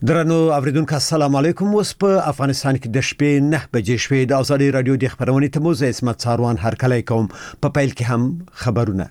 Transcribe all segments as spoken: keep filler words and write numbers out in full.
درنو اوریدونکو السلام علیکم. اوس په افغانستان کې د شپې نه بجې شوې د ازادي رادیو د خبرونې ته موزه اسمت ساروان هرکلی کوم. په پیل کې هم خبرونه.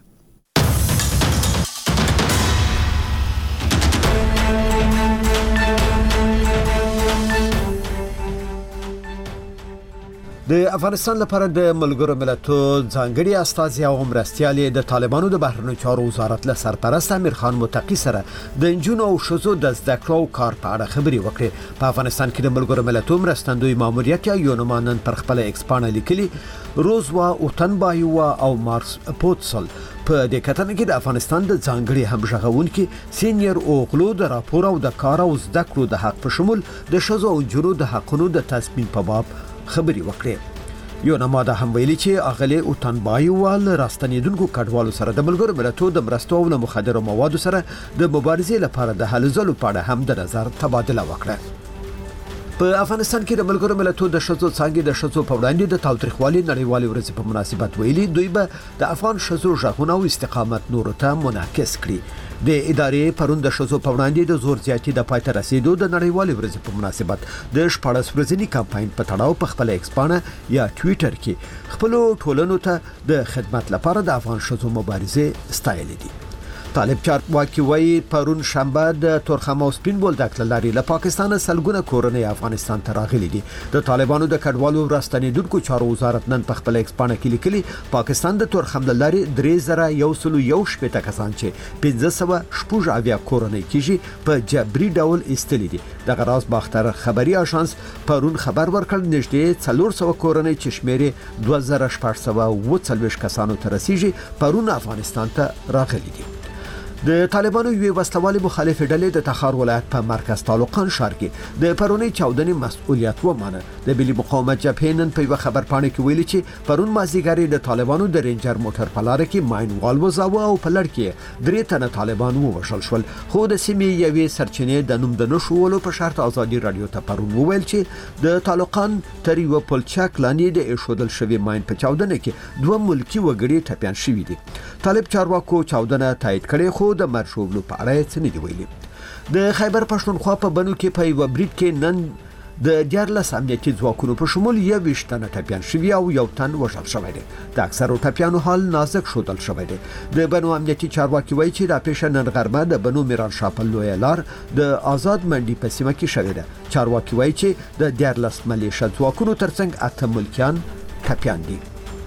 د افغانستان لپاره د ملګرو ملتونو ځانګړي استازي او مرستيالي د طالبانو د بهرنیو چارو وزارت له سرپرست امیر خان متقی سره د انجونو او شذو د زده کړو کار په اړه خبري وکړي. په افغانستان کې د ملګرو ملتونو مرستندوی ماموریت یا یونمانن پر خپل ایکسپانه لیکلي روزوا اوتنبایوا او مارس پوتسل په دې کتنه کې د افغانستان د ځانګړي همغږونکو سینیئر اوغلو د راپور او د کار او زده کړو د حق په شمول د شذو او جنو د حقونو د تضمین په باب خبري وکړي. یو نماده هم ویلي چې اغلی اوتنبایوال راستنیدونکو کډوالو سره د ملګرو ملتونو د مرستو او مخدرو موادو سره د مبارزې لپاره د هلو ځلو په اړه هم د نظر تبادله وکړه. په افغانستان کې د ملګرو ملتونو د شذو څنګه د شذو په وړاندې د تاوتریخوالي نړیوالې ورځې په مناسبت ویلي دوی به د افغان شذو ژغورنه او استقامت نور ته منعکس کړي. د ادارې پرون د شذو په وړاندې د زور زیاتی د پای ته رسیدو د نړیوالې ورځې په مناسبت د شپږ ورځني کمپاین په تړاو په خپل ایکسپانه یا ټوئیټر کې خپل ټولنو ته د خدمت لپاره د افغان شذو مبارزه ستایلې دي. طالب چارواکي وایي پرون شنبه د تورخم او سپین بولدک لاري له پاکستان سلګونه کورنۍ افغانستان ته راغلي دي. د طالبانو د کډوالو راستنیدونکو چارو وزارت نن په خپل ایکسپانه کې لیکلي پاکستان د تورخم لاري درې زره یو سل یو شپږ کسان چې پنځه سوه شپږ اویا کورنۍ کېږي په جبري ډول ایستلي دي. د غراس باختر خبري آژانس پرون خبر ورکړ نږدې څلور سوه کورنۍ چې شمیرې دوه زره شپږ سوه اووه څلوېښت کسانو ته رسیږي پرون افغانستان ته راغلي دي. د طالبانو یو وسلوالي مخالف ډلې د تخار ولایت په مرکز طالقان ښار کې د پرونی چاودنې مسؤلیت ومانه. د ملي مقاومت جبهې نن په خبر پاڼه کې ویلي چې پرون مازیګری د طالبانو د رینجر موټر په لار کې ماین وال وزاوه او په لړ کې درې تنه طالبان ووژل شول. خو د سیمې یوې سرچینې د نوم د نشولو په شرط ازادي رادیو ته پرون وویل چې د طالقان تر یو پلچک لاندې د ایشودل شوی ماین په چاودنه کې دوه ملکی وګړي ټپيان شوي دي. طالب چارواکو چاودنه تایید کړي خو د مرشوبلو په اړه څه نه دی ویلي. د خیبر پښتونخوا په بنو کې په یو بریټ کې نن د دیارلس امنیتي ځواکونو په شمول یو ویشتنه ټپيان شوي او یو تن وژل شوی دی. د اکثرو ټپيانو حال نازک شودل شوی دی. د بنو امنیتي چارواکي وایي چې د پیښه نن غرمه د بنو میران شاپل لوی لار د آزاد منډي په سیمه کې شوې ده. چارواکي وایي چې د دیارلس ملیشه ځواکونو ترڅنګ اته ملکیان ټپيان دي.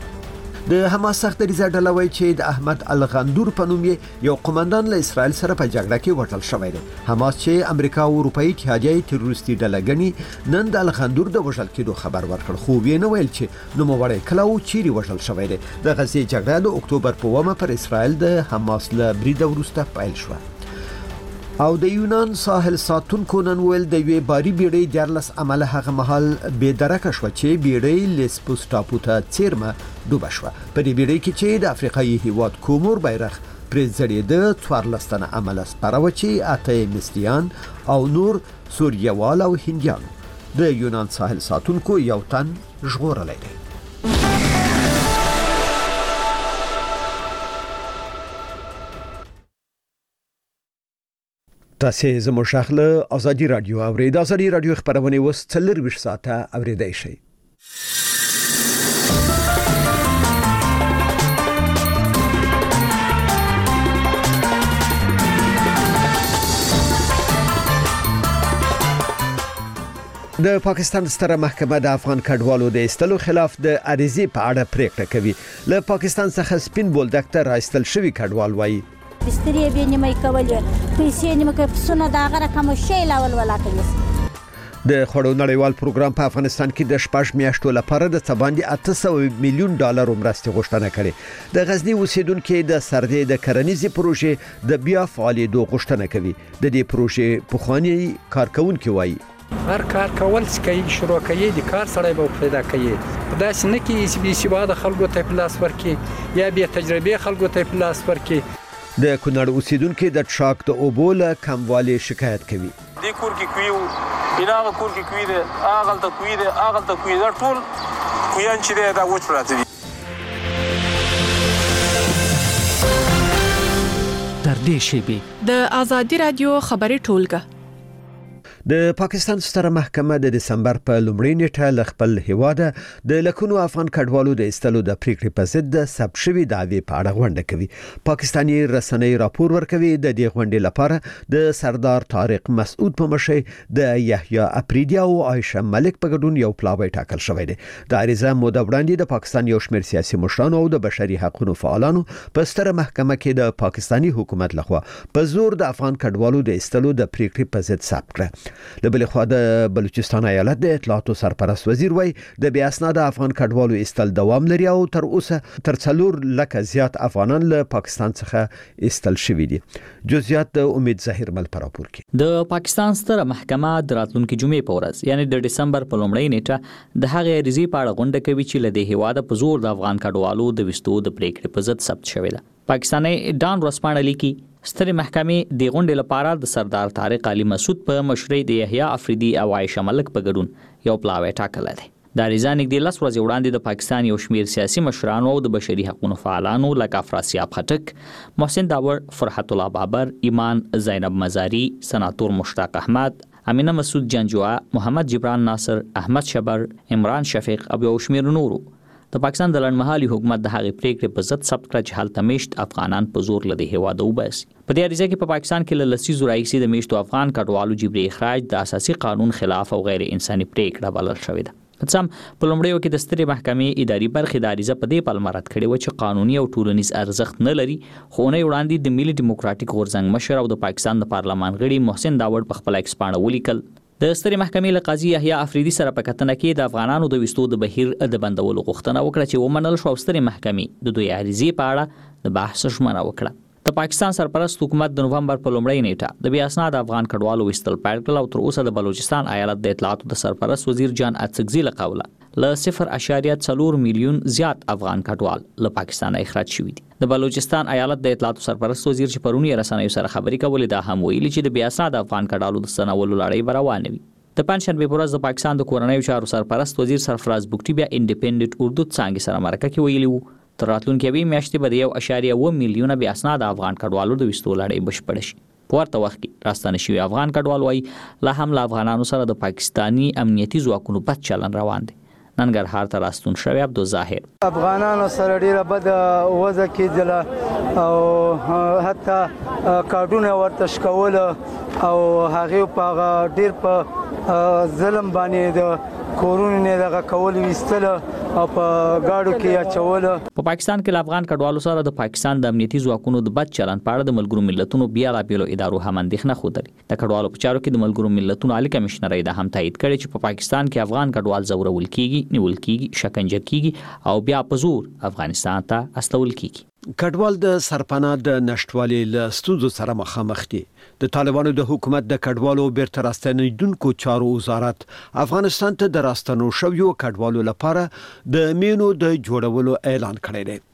د حماس سختریزه ډله وایي چې د احمد الغندور په نوم یو قومندان له اسرائیل سره په جګړه کې وژل شوی دی. حماس چې امریکا او اروپאי اتحادیه تروریستي ډله ګڼي نن د الغندور د وژل کېدو خبر ورکړ خو وینه ویل چې نو موړی کله او چیرې وژل شوی دی. د غزې جګړه د اکتوبر په اوومه پر اسرائیل د حماس له برید وروسته پیل شوه. او د یونان ساحل ساتونکو نن ویل د وی باری بیړۍ دیارلس عمله هغه محل به درکه شو چې بیړۍ لیسبوس ټاپو ته چیرمه ډوبه شو. په دې بیړۍ کې چې د افریقایي هیواد کومور بیرغ پرې ځړېده څوارلس تنه عمله سپاره چې اته مصریان او نور سوریوال او هندیان. د یونان ساحل ساتونکو یو تن ژغورلی دی. تاسو زموږ شاخله ازادي رادیو اورید. ازادي رادیو خبرونه وس څلور ویش ساعته اوریدای شي. د پاکستان ستره محکمه د افغان کډوالو د استلو خلاف د عریضې په اړه پریکړه کوي. له پاکستان څخه سپین بولدک ته راستل شوی کډوال وایي بستری به نیمه کولې پیسې نیمه کې پسونه دا غره کوم شی لاول ولا کوي. د خړو نړیوال پروګرام په افغانستان کې د شپږ میاشتو لپاره د څباندې اته سوه میلیون ډالر مرستې غوښتنه کړې. د غزنی اوسیدونکو د سردې د کرنیزې پروژې د بیا فعالیدو غوښتنه کوي. د دې پروژې په خواني کارکونکو وایي هر کار کول چې شروع کوي د کار سره به پیدا کوي. دا څنګه کې بي سواده خلکو ته پلاس ورکي یا به تجربه خلکو ته پلاس ورکي. د کونړ اوسیدونکو د ټراک د اوبول کموالی شکایت کوي. د کور کې کوي بنا کور کې کوي د اغل ته کوي د اغل ته کوي دا ټول کویان چې دا وڅ پراته دي. تر دې شی به د ازادي رادیو خبري ټولګه د پاکستان ستره محکمه د دسمبر په لومړۍ نیټه ل خپل هیواده د لکونو افغان کډوالو د استلو د پریکړې په ضد د ثبت شوی دعوی په اړه غونډه کوي. پاکستاني رسنۍ راپور ورکوي د دې غونډې لپاره د سردار طارق مسعود په مشرۍ د یحیی افریدی او عائشه ملک په ګډون یو پلاوی ټاکل شوی دی. د عریضه موده وړاندې د پاکستان یو شمېر سیاسي مشرانو او د بشري حقوقو فعالانو په ستره محکمه کې د پاکستاني حکومت لخوا په زور د افغان کډوالو د استلو د پریکړې په ضد ثبت کړ. د بل خوا د بلوچستان ایالت د اطلاعاتو سرپرست وزیر وای د بیا اسناد افغان کډوالو استل دوام لري او تر اوسه تر څلور لکه زیات افغانان له پاکستان څخه استل شوي دي. جزئیات د امید ظاهر مل پر راپور کې. د پاکستان ستره محکمه د راتلونکي جمعې په ورځ یعنی د دسمبر په لومړۍ نیټه د هغې عریضې په اړه غونډه کوي چې له دې هیواده په زور د افغان کډوالو د وستو د پریکړې په ضد ثبت شوی ده. پاکستاني ډان رسپانه لیکي سترې محکمې د غونډې لپاره د سردار طارق علي مسعود په مشرۍ د یحیی افریدی او عائشه ملک په ګډون یو پلاوی ټاکل دی. د ریزانګ د لس ورځې وړاندې د پاکستان یو شمېر سیاسي مشرانو او د بشري حقوقو فعالانو لکه افراسیاب خټک، محسن داور، فرحت الله بابر، ایمان زینب مزاری، سناتور مشتاق احمد، امینه مسعود جنجوا، محمد جبران ناصر، احمد شبر، عمران شفیق او یو شمېر نورو د پاکستان د لړمحالي حکومت د هغې پریکړې په ضد ثبت کړه چې هلته میشت افغانان په زور له دې هیواده وباسي. په دې عریضه کې په پاکستان کې له لسیزو راهیسې د میشتو افغان کډوالو جبري اخراج د اساسي قانون خلاف او غیر انساني پریکړه بلل شوې ده. څم په لومړیو کې د سترې محکمې اداري برخې د عریضه په دې پلمه رد کړې و چې قانوني او ټولنیز ارزښت نه لري، خو نه وړاندې د ملي ډیموکراټیک غورځنګ مشر او د پاکستان د پارلمان غړي محسن داور په خپل ایکس پاڼه ولیکل د سترې محکمې له قاضي یحیی افریدی سره په کتنه کې د افغانانو د وستو د بهیر د بندولو غوښتنه وکړه چې ومنل شو. سترې محکمې د دوی عریضې په اړه د بحث ژمنه وکړه. د پاکستان سرپرست حکومت د نومبر په لومړۍ نیټه د بیا اسناد افغان کډوالو وستل پیل کړل او تر اوسه د بلوچستان ایالت د اطلاعاتو د سرپرست وزیر جان اڅکزي له قوله له صفر اشاریه څلور میلیون زیات افغان کډوال له پاکستان اخراج شوي دي. د بلوچستان ایالت د اطلاعاتو سرپرست وزیر چې پرونی رسنیو سره خبرې کولې دا هم ویلي چې د بیا اسناد افغان کډوالو د ستنولو لړۍ روانه وي. د پنځشنبه په ورځ د پاکستان د کورنیو چارو سرپرست وزیر سرفراز بوکټي بیا انډیپندنت اردو څانګې سره مرکه کې ویلي وو تر راتلونکي یوې میاشتې به د یو اشاریه اووه میلیونه بیا اسناد افغان کډوالو د وستو لړۍ بشپړه شي. په ورته وخت کې راستنه شوي افغان کډوال وایي لا هم له افغانانو سره د پاکستاني امنیتي ځواکونو بد چلن روان دی. ننګرهار ته راستون شوی عبدالظاهر افغانانو سره ډیره بد وضع کېدله او حتی کارډونه ورته شکول او هغه په ډیر په ظلم باندې د کورونو نه دغه کول وستله او په گاډو کې اچول. په پاکستان کې د افغان کډوالو سره د پاکستان د امنیتي ځواکونو د بد چلن په اړه د ملګرو ملتونو بیا لا بیلو ادارو هم اندېښنه خوده. د کډوالو په چارو کې د ملګرو ملتونو عالی کمشنر دا هم تایید کړي چې په پاکستان کې افغان کډوال زورول کیږي، نیول کیږي، شکنجه کیږي او بیا په زور افغانستان ته استول کیږي. کډوال د سرپناه د نشټوالي له ستونزو سره مخامخ دي. د طالبانو د حکومت د کډوالو بیرته راستنیدونکو چارو وزارت افغانستان ته د راستنو شویو کډوالو لپاره د مینو د جوړولو اعلان کړی دی.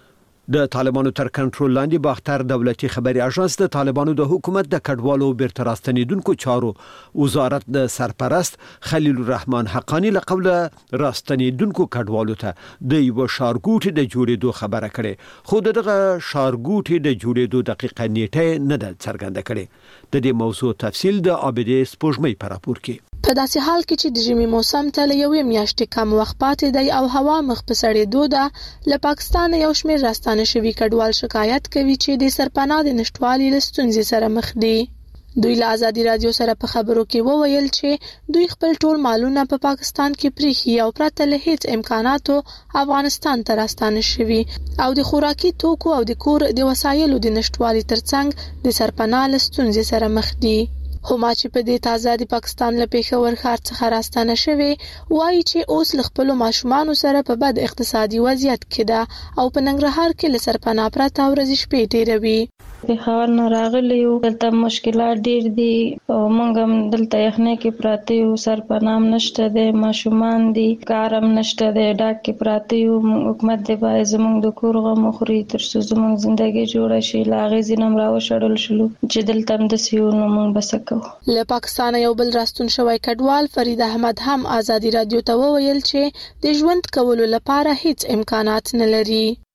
د طالبانو تر کنټرول لاندې باختر دولتي خبري اژانس د طالبانو د حکومت د کډوالو بیرته راستنیدونکو چارو وزارت د سرپرست خلیل الرحمن حقانی له قوله راستنیدونکو کډوالو ته د یو شارګوټي د جوړېدو خبره کړي، خو دغه شارګوټي د جوړېدو دقیقه نیټه نه ده څرګنده کړي. د دې موضوع تفصیل د عابدې سپوږمۍ په راپور کې. په داسې حال کې چې د ژمي موسم ته له یوې میاشتې کم وخت پاتې دی او هوا مخ په سړېدو ده، له پاکستان یو شمېر راستانه شوي کډوال شکایت کوي چې د سرپناه د نشټوالي له ستونزې سره مخ دي. دوی له ازادي رادیو سره په خبرو کې وویل چې دوی خپل ټول مالونه په پا پاکستان کې پریښي او پرته له هیڅ امکاناتو افغانستان ته راستانه شوي او د خوراکي توکو او د کور د وسایلو د نشټوالي ترڅنګ د سرپناه له ستونزې سره مخ دي. هما چې په دې تازه د پاکستان له پېښور ښار څخه راستانه شوي وایي چې اوس له خپلو ماشومانو سره په بد اقتصادي وضعیت کې ده او په ننګرهار کې له سرپناه پرته ورځې شپې تېروي. پېښور نه راغلي یو، دلته مشکلات ډېر دي او موږ هم دلته یخنۍ کې پراته یو، سرپناه هم نشته دی، ماشومان دي، کار هم نشته دی، ډاک کې پراته یو. حکومت دی باید زموږ د کور غم وخوري تر څو زموږ زندګي جوړه شي. له هغې ځینې هم راوشړل شولو چې دلته هم داسې یو نو موږ به څه کوو. له پاکستان یو بل راستون شوی کډوال فرید احمد هم ازادي رادیو ته وویل چې د ژوند کولو لپاره هیڅ امکانات نه لري.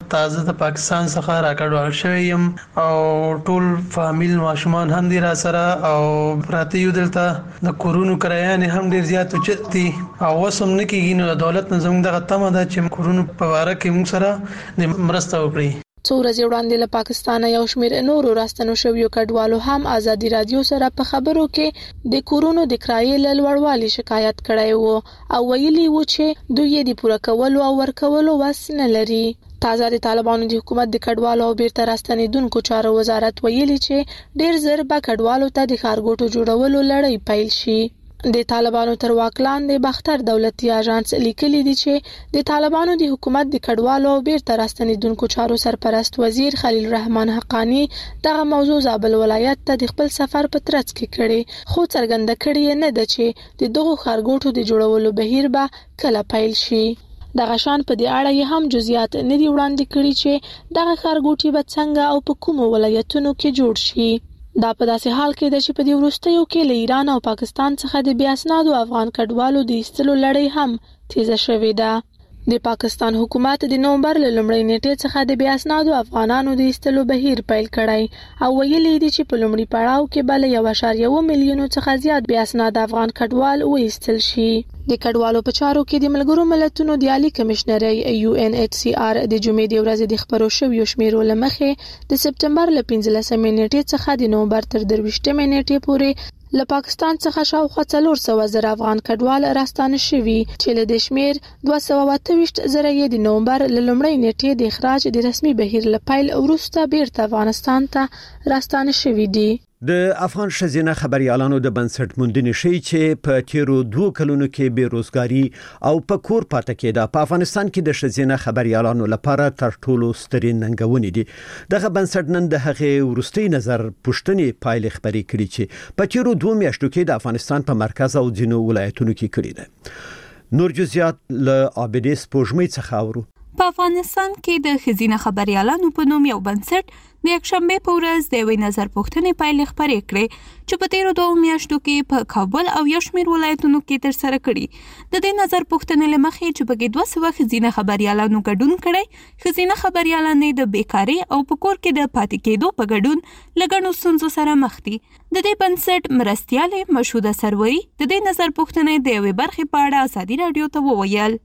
تازه د پاکستان څخه راکړول شوی يم او ټول فامیل ماشومان هم دي را سره او پراته یو دلته د کورونو کرایان هم ډیر زیات چتي او وسم نکېږي نو دولت نظام دغه تمه ده چې کورونو په واره کې موږ سره د مرسته وکړي. څو ورځې وړاندې له پاکستانه یو شمېر نورو راستنو شویو کډوالو هم ازادي رادیو سره په خبرو کې د کورونو د کرایې له لوړوالي شکایت کړی وو او ویلي وو چې دوی یې د پوره کولو او ورکولو وس نه لري. تازه د طالبانو د حکومت د کډوالو او بیرته راستنیدونکو چارو وزارت ویلي چې ډیر زر به کډوالو ته د ښارګوټو جوړولو لړۍ پیل شي. د طالبانو تر واک لاندې باختر دولتي اژانس لیکلي دي چې د طالبانو د حکومت د کډوالو او بیرته راستنیدونکو چارو سرپرست وزیر خلیل الرحمن حقانی دغه موضوع زابل ولایت ته د خپل سفر په ترڅ کې کړي خو څرګنده کړي نه ده چې د دغو ښارګوټو د جوړولو بهیر به کله پیل شي. دغه شان په دې اړه هم جزئیات نه دي وړاندې کړي چې دغه ښارګوټي به څنګه او په کومو ولایتونو کې جوړ شي. دا په داسې حال کې ده چې په دې وروستیو کې له ایران او پاکستان څخه د بې اسنادو افغان کډوالو د ایستلو لړۍ هم تیزه شوې ده. د پاکستان حکومت د نومبر له لومړۍ نیټې څخه د بې اسنادو افغانانو د ایستلو بهیر پیل کړی او ویلي دي چې په لومړي پړاو کې به له یو اعشاریه اووه میلیونو څخه زیات بې اسناده افغان کډوال وایستل شي. د کډوالو په چارو کې د ملګرو ملتونو د عالی کمشنرۍ یو ان ایچ سی آر د جمعې د ورځې د خبرو شویو شمیرو له مخې د سپتمبر له پنځلسمې نیټې څخه د نومبر تر درویشتمې نیټې پورې له پاکستان څخه شاوخوا څلور سوه زره افغان کډوال راستانه شوي چې له دې شمیر دوه سوه اته ویشت زره یې د نومبر له لومړۍ نیټې د اخراج د رسمي بهیر له پیل وروسته بیرته افغانستان ته راستانه شوي دي. د افغان ښځینه خبريالانو د بنسټ موندنې شي چې په تیرو دوه کلونو کې بیروزګاری او په کور پاتې کېده په افغانستان کې د ښځینه خبريالانو لپاره تر ټولو سترې ننګونې دي. دغه بنسټ نن د هغې وروستي نظر پوښتنې پایلې خبرې کړي چې په تیرو دوه میاشتو کې د افغانستان په مرکز او ځینو ولایتونو کې کړي ده. نور جزئیات له عابدې سپوږمۍ څخه اورو. په افغانستان کې د ښځینه خبريالانو په نوم یو بنسټ د یکشنبه په ورځ د یوې نظر پوښتنې پایلې خبرې کړې چې په تیرو دوه میاشتو کې په کابل او یو شمېر ولایتونو کې ترسره کړي. د دې نظر پوښتنې له مخې چې پکې دوه سوه ښځینه خبريالانو ګډون کړی، ښځینه خبريالانې د بیکاري او په کور کې د پاتې کېدو په ګډون له ګڼو ستونزو سره مخ دي. د دې بنسټ مرستیالې مشهوده سروري د دې نظر پوښتنې د یوې برخې په اړه ازادي رادیو ته وویل.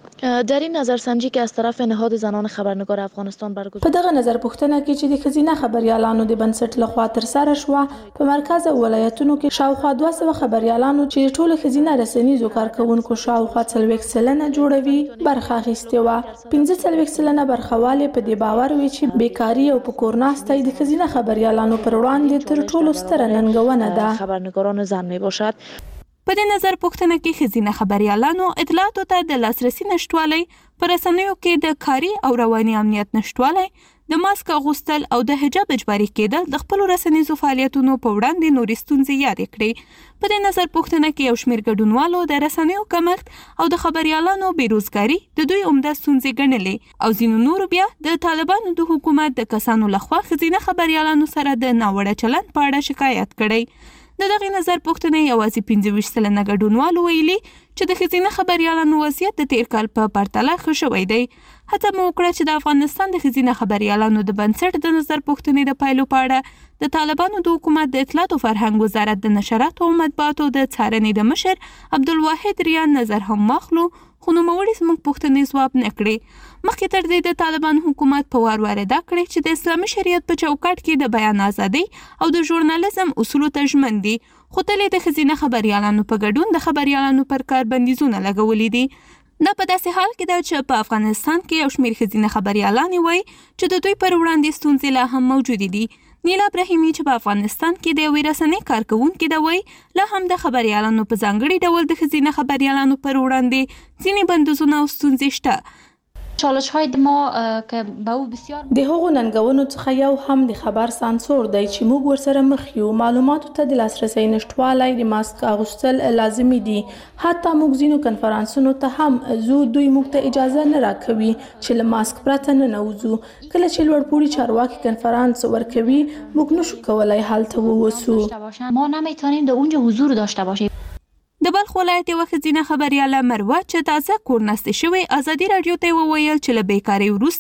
در این نظرسنجی که از طرف نهاد زنان خبرنگار افغانستان برگزار په دغه نظر پوښتنه کې چې د ښځینه خبريالانو د بنسټ لخوا ترسره شوه په مرکز او ولایتونو کې شاوخوا دوه سوه خبريالانو چې ټول ښځینه رسنیزو کارکونکو شاوخوا څلوېښت سلنه جوړوي برخه اخیستې وه. پنځه څلوېښت سلنه برخوالې په دې باور وي چې بیکاري او په کور ناستی د ښځینه خبريالانو پر وړاندې تر ټولو ستره ننګونه ده. خبرنگاران زن میباشد. په دې نظر پوښتنه کې ښځینه خبريالانو اطلاعاتو ته د لاسرسي نشټوالی، په رسنیو کې د کاري او رواني امنیت نشټوالی، د ماسک اغوستل او د حجاب اجباري کېدل د خپلو رسنیزو فعالیتونو په وړاندې نورې ستونزې یادې کړې. په دې نظر پوښتنه کې یو شمېر ګډونوالو د رسنیو کمښت او د خبريالانو بیروزګاري د دوی عمده ستونزې ګڼلې او ځینو نورو بیا د طالبانو د حکومت د کسانو لخوا ښځینه خبريالانو سره د ناوړه چلند په اړه شکایت کړی. د دغه نظر پوښتنې یوازې پنځه ویشت سلنه ګډونوالو ویلي چې د ښځینه خبريالانو وضعیت د تیر کال په پرتله ښه شوی دی. هڅه مو وکړه چې د افغانستان د ښځینه خبريالانو د بنسټ د نظر پوښتنې د پایلو په اړه د طالبانو د حکومت د اطلاعات او فرهنګ وزارت د نشراتو او مطبوعاتو د څارنې د مشر عبدالواحد ریان نظر هم واخلو، خو نوموړي زموږ پوښتنې ځواب نه کړې. مخکې تر دې د طالبان حکومت په وار وار ادا کړی چې د اسلامي شریعت په چوکاټ کې د بیان ازادي او د ژورنالیزم اصولو ته ژمن دي، خو تل د ښځینه خبريالانو په ګډون د خبريالانو پر کار بندیزونه لګولي دي. دا په داسې حال کې ده چې په افغانستان کې یو شمېر ښځینه خبريالانې وایي چې د دوی پر وړاندې ستونزې لا هم موجودې دي. نیلا ابراهیمي چې په افغانستان کې د یوې رسنۍ کارکوونکې ده وایي لا هم د خبريالانو په ځانګړي ډول د ښځینه خبريالانو پر وړاندې ځینې بندیزونه او ستونزې شته. چالش های ما که به او بسیار د هغو ننګونو څخه یو هم د خبر سانسور دی چې موږ ورسره مخ یو. معلوماتو ته د لاسرسي نشټوالی، د ماسک اغوستل لازمي دي. حتی موږ ځینو کنفرانسونو ته هم زو دوی موږ ته اجازه نه راکوي چې له ماسک پرته نه نوځو. کله چې لوړپوړي چارواکي کنفرانس ورکوي موږ نشو کولای حالت ووسو. ما نمیتونیم در اونجا حضور داشته باشیم. د بلخ ولایت یوه ښځینه خبریاله مروه چې تازه کورنستې شوې ازادي راډیو ته وویل چې له بیکارۍ وروسته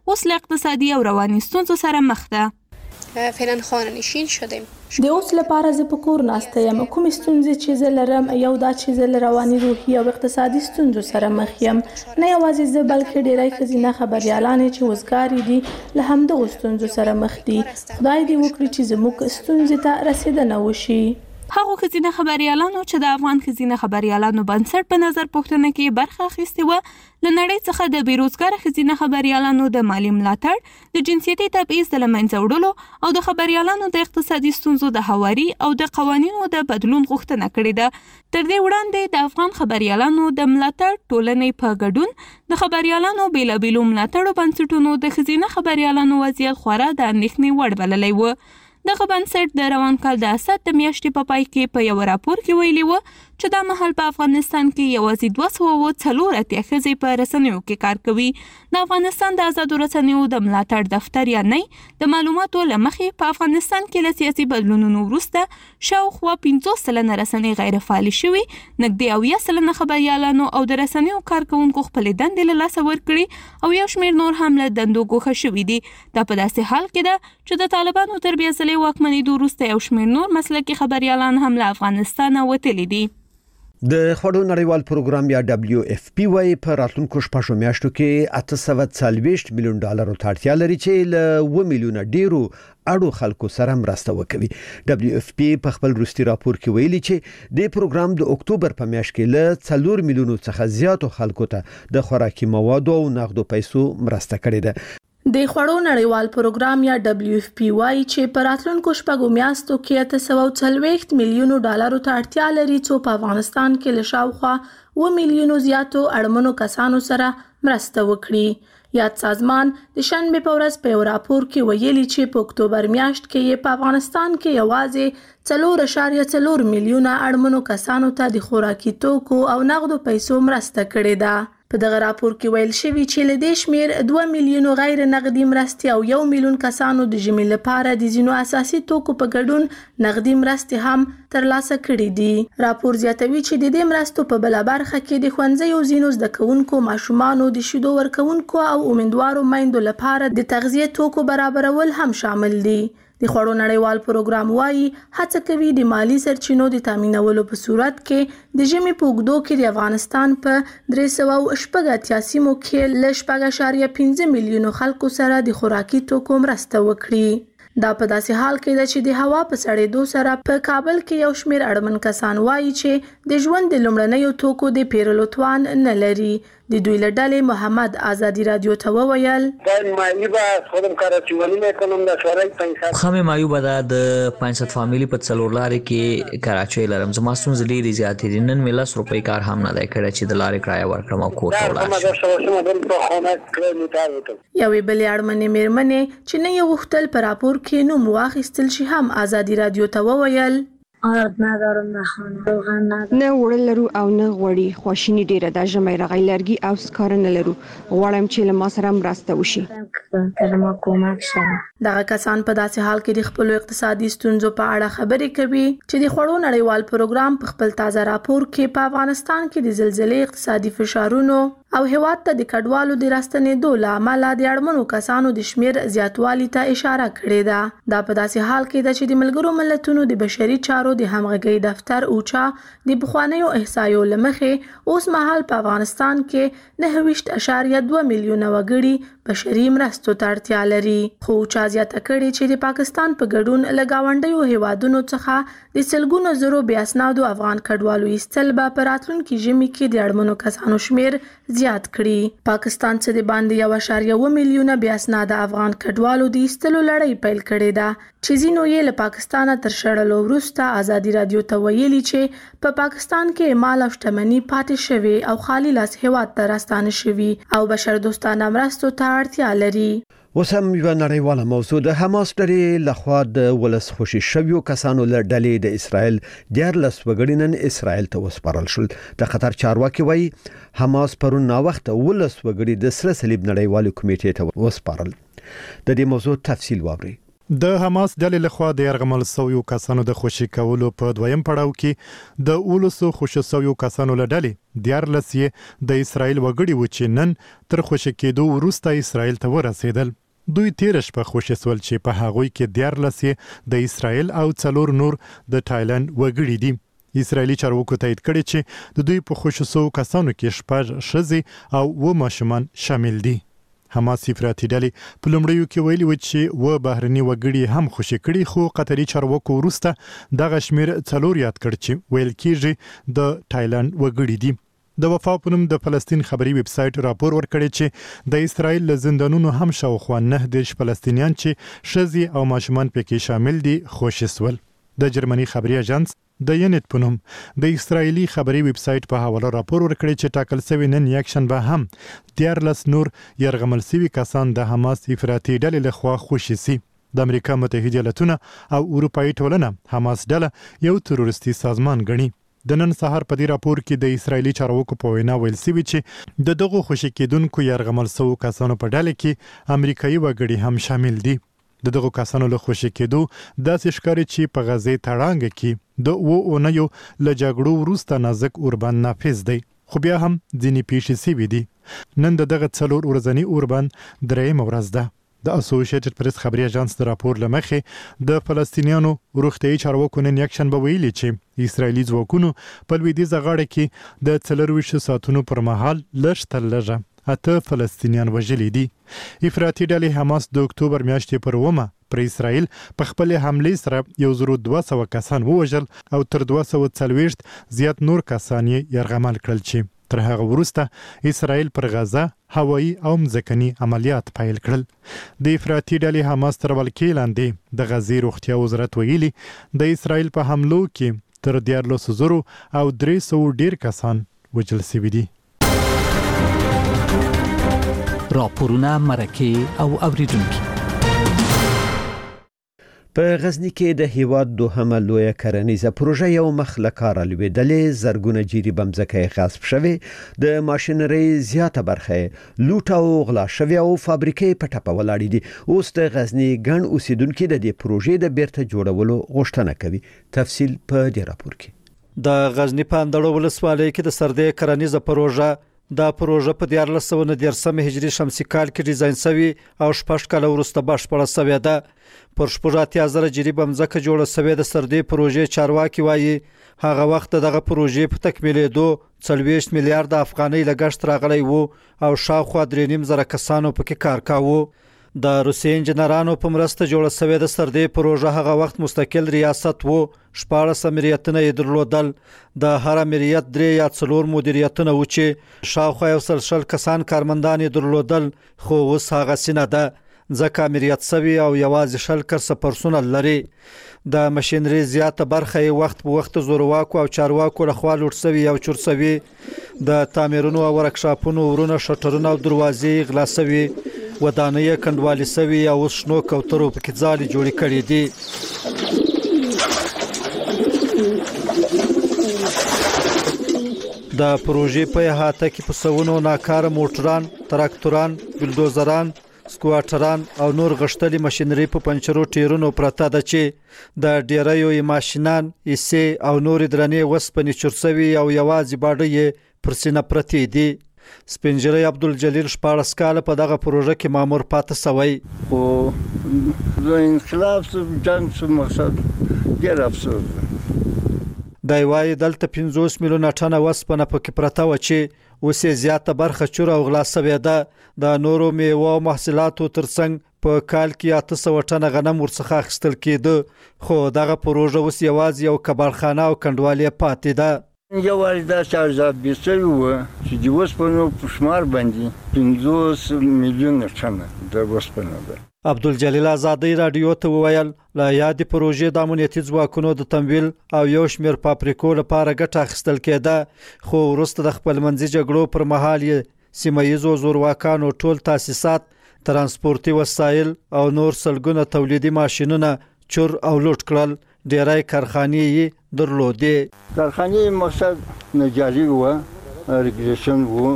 اوس له اقتصادي او رواني ستونزو سره مخ ده. فعلا خانه نشین شدیم. د اوس لپاره زه په کور ناسته یم. کوم ستونزې چې زه لرم یو دا چې زه له رواني روحي او اقتصادي ستونزو سره مخ یم. نه یوازې زه بلکې ډېری ښځینه خبریالان چې وزګارې دي له همدغو ستونزو سره مخ دي. خدای دې وکړي چې زموږ ستونزې ته رسیدنه وشي. هغه ښځینه خبريالانو چې د افغان ښځینه خبريالانو بنسټ په نظر پوښتنه کې برخه اخیستې و، له نړۍ څخه د بیروزګار ښځینه خبريالانو د مالی ملاتړ، د جنسیتي تبعیض د له منځه وړلو او د خبريالانو د اقتصادي ستونزو د هواري او د قوانینو د بدلون غوښتنه کړې ده. تر دې وړاندې د افغان خبريالانو د ملاتړ ټولنې په ګډون د خبريالانو بیلابیلو ملاتړو بنسټونو د ښځینه خبريالانو وضعیت خورا د اندېښنې وړ بللی و. دغه بنسټ د روان کال د اسد د میاشتې په پای کې په یو راپور کې ویلي و چې دا مهال په افغانستان کې یوازې دوه سوه څلور اتیا ښځې په رسنیو کې کار کوي. د افغانستان د آزادو رسنیو د ملاتړ دفتر یا نه د معلوماتو له مخې په افغانستان کې له سیاسي بدلونونو وروسته شاوخوا پنځوس سلنه رسنۍ غیر فعالې شوي، نږدې اویا سلنه خبریالانو او د رسنیو کارکوونکو خپلې دندې له لاسه ورکړي او یو شمېر نور هم له دندو ګوښه شوي دي. دا په داسې حال کې ده چې د طالبانو تر بیا ځلې واکمنېدو وروسته یو شمېر نور مسلکي خبریالان هم له افغانستانه وتلي دي. د خوړو نړیوال پروګرام یا دبلیو اف پی وايي په راتلونکو شپږو میاشتو کې اته سوه څلوېښت میلیون ډالرو ته اړتیا لري چې له اووه میلیونه ډیرو اړو خلکو سره مرسته وکړي. دبلیو اف پی په خپل وروستي راپور کې ویلي چې د پروګرام د اکتوبر په میاشت کې له څلور میلیونو څخه زیاتو خلکو ته د خوراکي موادو او نغدو پیسو مرسته کړې ده. د خوړو نړیوال پروګرام یا دبلیو اف پی وايي چې په راتلونکو شپږو میاشتو کې اته سوه څلوېښت میلیونو ډالرو ته اړتیا لري چې په افغانستان کې له شاوخوا اووه میلیونو زیاتو اړمنو کسانو سره مرسته وکړي. یاد سازمان د شنبې په ورځ په یو راپور کې ویلي چې په اکتوبر میاشت کې په افغانستان کې یوازې څلور اعشاریه څلور میلیونه اړمنو کسانو ته د خوراکي توکو او نغدو پیسو مرسته کړې ده. په دغه راپور کې ویل شوی چې له دې شمېر دوه میلیونو غیر نقدي مرستې او یو میلیون کسانو د ژمي لپاره د ځینو اساسي توکو په ګډون نقدي مرستې هم ترلاسه کړې دي. راپور زیاتوي چې د دې مرستو په بله برخه کې د ښوونځیو ځینو زده کوونکو، ماشومانو، د شیدو ورکوونکو او امیندوارو میندو لپاره د تغذیې توکو برابرول هم شامل دي. د خوړو نړیوال پروګرام وايي هڅه کوي د مالی سرچینو د تامینولو په صورت کې د ژمي په اوږدو کې د افغانستان په درې سوه شپږ اتیا سیمو کې له شپږ اعشاریه پنځه میلیونو خلکو سره د خوراکي توکو مرسته وکړي. دا په داسې حال کې ده چې د هوا په سړېدو سره په کابل کې یو شمېر اړمن کسان وایي چې د ژوند د لومړنیو توکو د پیرلو توان نه لري. د دوی له ډلې محمد آزادي رادیو ته وویل خمه مایوبه ده د پنځه فامیلی په څلور لارې کې کراچۍ لرم. زما ستونزې ډېرې زیاتې دي. نن مې لس روپۍ کار هم نه دی کړی چې د لارې کرایه ورکړم او کور ته ولاړ شم. یوې بلې اړمنې مېرمنې چې نه یې غوښتل په راپور کې نوم واخیستل شي هم آزادي رادیو ته وویل آرد ندارم نه خانه روغن ندارم نه وړل لرو او نه غوړي. خواشیني ډیره ده. ژمی راغی، لرګي او سکاره نه لرو. غواړم چې له ما سره مرسته وشي. دغه کسان په داسې حال کې د خپلو اقتصادي ستونزو په اړه خبرې کوي چې د خوړو نړیوال پروګرام په خپل تازه راپور کې په افغانستان کې د زلزلې، اقتصادي فشارونو او هیواد ته د کډوالو د راستنېدو له امله د اړمنو کسانو د شمېر زیاتوالي ته اشاره کړې ده. دا په داسې حال کې ده چې د ملګرو ملتونو د بشري چارو د همغږۍ دفتر اوچا د پخوانیو احصایو له مخې اوس مهال په افغانستان کې نهه ویشت اعشاریه دوه میلیونه وګړي بشري مرستو ته اړتیا لري. خو اوچا زیاته کړې چې د پاکستان په ګډون له ګاونډیو هیوادونو څخه د سلګونو زرو بې اسنادو افغان کډوالو ایستل به په راتلونکي ژمي کې د اړمنو کسانو شمېر زیات کړي. پاکستان څخه د باندې یو اعشاریه اووه میلیونه بې اسناده افغان کډوالو د ایستلو لړۍ پیل کړې ده چې ځینو یې له پاکستانه تر شړلو وروسته آزادي رادیو ته ویلي چې په پاکستان کې مال او شتمني پاتې شوي او خالي لاس هیواد ته راستانه شوي او بشردوستانه مرستو ته اړتیا لري. اوس هم یوه نړیواله موضوع د حماس ډلې لخوا د ولس خوشي شویو کسانو له ډلې د اسرائیل دیارلس وګړي نن اسرائیل ته وسپارل شول. د قطر چارواکي وایي حماس پرون ناوخته ولس وګړي د سره صلیب نړیوالې کمیټې ته وسپارل. د دې موضوع تفصیل واورئ. د حماس ډلې لخوا د يرغمل سویو کسانو د خوشي کولو په دویم پړاو کې د اولسو خوشي سویو کسانو لړلې دیارلس یې د اسرایل وګړي و چې نن تر خوشي کېدو وروسته اسرایل ته ورسېدل. دوی تیر شپه خوشي سول چې په هغوی کې دیارلس یې د اسرایل او څلور نور د تایلند وګړي دي. اسرایلی چارواکو تایید کړي چې د دوی په خوشي سوو کسانو کې شپږ ښځې او اووه ماشومان شامل دي. حماس افراطي ډلې په لومړیو کې ویلي و چې و بهرني وګړي هم خوشي کړي خو قطري چارواکو وروسته دغه شمیر څلور یاد کړ چې ویل کېږي د تایلند وګړي دي. د وفا په نوم د فلسطین خبري ویب سایټ راپور ورکړی چې د اسرایل له زندانونو هم شاوخوا نه دېرش فلسطینیان چې ښځې او ماشومان پکې شامل دي خوشي سول. د جرمني خبري اژانس د ینټ په نوم د اسرایلی خبري ویب سایټ په حواله راپور ورکړی چې ټاکل شوی نن یکشنبه هم دیارلس نور يرغمل شوي کسان د حماس افراطي ډلې لخوا خوشي سي. د امریکا متحده ایالاتونه او اروپאי ټولنه حماس ډله یو تروریستي سازمان ګڼي. د نن سهار په دې راپور کې د اسرایلی چارواکو په وینا ویل شوی چې د دغه خوشي کېدونکو يرغمل شوو کسانو په ډله کې امریکایي وګړي هم شامل دي. د دغه کسانو له خوشي کېدو داسې ښکاري چې په غزې تړانګ کې د و اونیو له جګړو وروسته نازک اوربند نافذ دی خو بیا هم ځینې پیښې سوي دي. نن د دغه څلور ورځني اوربند درېیمه ورځ ده. د اسوسییټډ پریس خبري اژانس د راپور لمخې د فلسطینیانو روغتیايي چارواکو نن یکشنبه ویلي چې اسرایلی ځواکونو په لویدیځه غاړه کې د څلرویشت ساعتونو پر مهال لږ تر لږه اته فلسطینیان وژلي دي. افراطي ډلې حماس د اکتوبر میاشتې پر اومه پر اسرائیل په خپل حملې سره یو زر دوه سوه کسان ووژل او تر دوه سوه څلوېښت زیات نور کسان یې یرغمل کړل چې تر هغه وروسته اسرائیل پر غزه هوایي او مځکني عملیات پیل کړل. د افراطي ډلې حماس تر ولکې لاندې د غزې روغتیا وزارت ویلي د اسرائیل په حملو کې تر دیارلس زرو او درې سوه ډیر کسان وژل شوي دي. راپورونه مرکه او اوریدونکو په غزنی کې د هیواد دوهمه لویه کرنیزه پروژه یو مخ له کاره لوېدلې زرګونه جیري بمځکه غصب شوی د ماشينري زیاته برخه لوټ او غلا شوی او فابریکې په ټپه ولاړې دي. اوس د غزنی ګڼ اوسیدونکو د دې پروژې د بیرته جوړولو غوښتنه کوي. تفصیل په دې راپور کې. د غزنی په اندړو ولسوالۍ کې د سردې کرنیزه پروژه دا پروژه په دیارلس سوه نه دیرشم هجري شمسي کال کې ډیزاین شوی او شپږ کاله وروسته بشپړه شوې ده. پر شپږ اتیا زره جریب مځکه جوړه شوې د سردې پروژې چارواکي وایي هغه وخت دغه پروژې په تکمیلېدو څلوېښت میلیارډ افغانۍ لګښت راغلی وو او شاوخوا درې نیم زره کسانو پکې کار کاوه. د روسي انجنیرانو په مرسته جوړه شوې د سردې پروژه هغه وخت مستقل ریاست وو. شپاړس امریتونه یې درلودل. د هر امریت درې یا څلور مدیریتونه و چې شاوخوا یو سل شل کسان کارمندان یې درلودل خو اوس هغه سینه ده ځکه امریت سوي او یوازې شل کسه پرسونل لري. د ماشينري زیاته برخه یې وخت په وخت زورواکو او چارواکو لخوا لوټ شوي او چور شوي. د تعمیرونو او ورکشاپونو ورونه شټرونه او دروازې غلا شوي. ودانۍ کندوالي شوي او اوس شنو کوترو پکې ځالې جوړې کړې دي. د پروژې په احاطه کې په سوونو ناکاره موټران، تراکتوران، بلدوزران، سکواټران او نور غشتلي ماشينري په پنچرو ټیرونو پرته ده چې د ډیریو ماشینان ایسې او نور درنې وسپنې چورسوي او یوازې باډۍ پر سینه پرتې دي. سپینجری عبدالجلیل شپاړس کاله په دغه پروژه کې مامور پاتې شوی. او د انقلاب څخه جنګ څخه مقصد ډېر افسوس ده. دی وایي دلته پنځوس میلیونه ټنه وسپنه پکې پرته وه چې اوس یې زیاته برخه چور او غلا شوې ده. د نورو میوو او محصولاتو ترڅنګ په کال کې اته سوه ټنه غنم ورڅخه اخیستل کېده خو دغه پروژه اوس یوازې یو کباړخانه او کنډوالې پاتې ده. یوازې داسې ارزیابي شوي وه چې د اوسپنو په شمار باندې پنځوس میلیونه ټنه د اوسپنه ده. عبدالجلیل آزادۍ راډیو ته وویل له یادې پروژې د امنیتي ځواکونو د تمویل او یو شمېر فابریکو لپاره ګټه اخیستل کېده خو وروسته د خپلمنځي جګړو پر مهال یې سیمه ییزو زورواکانو ټول تاسیسات، ترانسپورتي وسایل او نور سلګونه تولیدي ماشینونه چور او لوټ کړل. ډیری کارخانې یې درلودې. کارخانې مقصد نجاري وه، ریګریشن وه،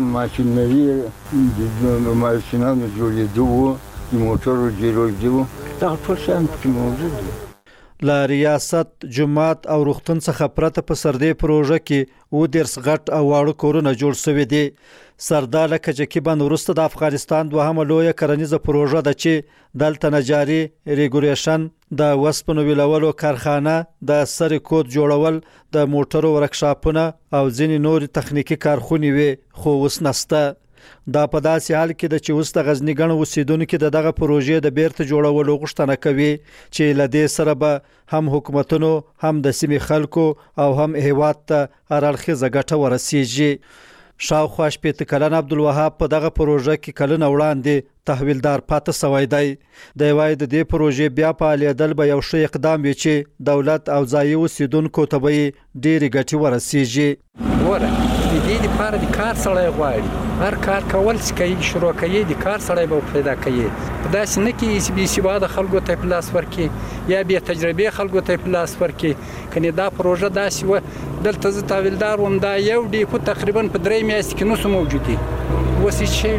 ماشینري د ماشینانو جوړېدو وه، د موټرو جوړېدو دا ټول شیان پکې موجود دي. لا ریاست جماعت او روغتون څخه پرته په سردې پروژه کې و دیرس غټ او واړه کورونه جوړ شوي دي. سردار کجکی بند وروسته د افغانستان دوهمه لویه کرنیزه پروژه ده چې دلته نجاري ریګوریشن د وسپنو ویلولو کارخانه د سری کود جوړول د موټرو ورکشاپونه او ځینې نور تخنیکی کارخونې وي خو اوس نسته. دا په داسې حال کې د چې اوس د غزنی ګڼ اوسیدونکو د دغه پروژې د بیرته جوړولو غوښتنه کوي چې لدې سره به هم حکومتونو هم د سیمې خلکو او هم هیواد ته هرالخیزه ګټه ورسیږي. شاوخوا شپېته کلن عبدالوهاب په دغه پروژه کې کلونه وړاندې تحویلدار پاتې سوی دی. دی وایي د دې پروژې بیا فعالیدل به یو ښه اقدام وي چې دولت او ځایي اوسیدونکو ته به ډېرې ګټې ورسیږي. وره د دې لپاره د کار سړی غواړي، هر کار کول چې کوي شروع کوي د کار سړی به پیدا کوي. داسې نه کې چې بې سواده خلکو ته په لاس ورکړي یا بې تجربې خلکو ته په لاس ورکړي. کنې دا پروژه داسې وه دلته زه تحویلدار وم، دا یو ډیپو تقریبا په درې میاشتې کې نوسو موجود دي، اوس هېڅ شی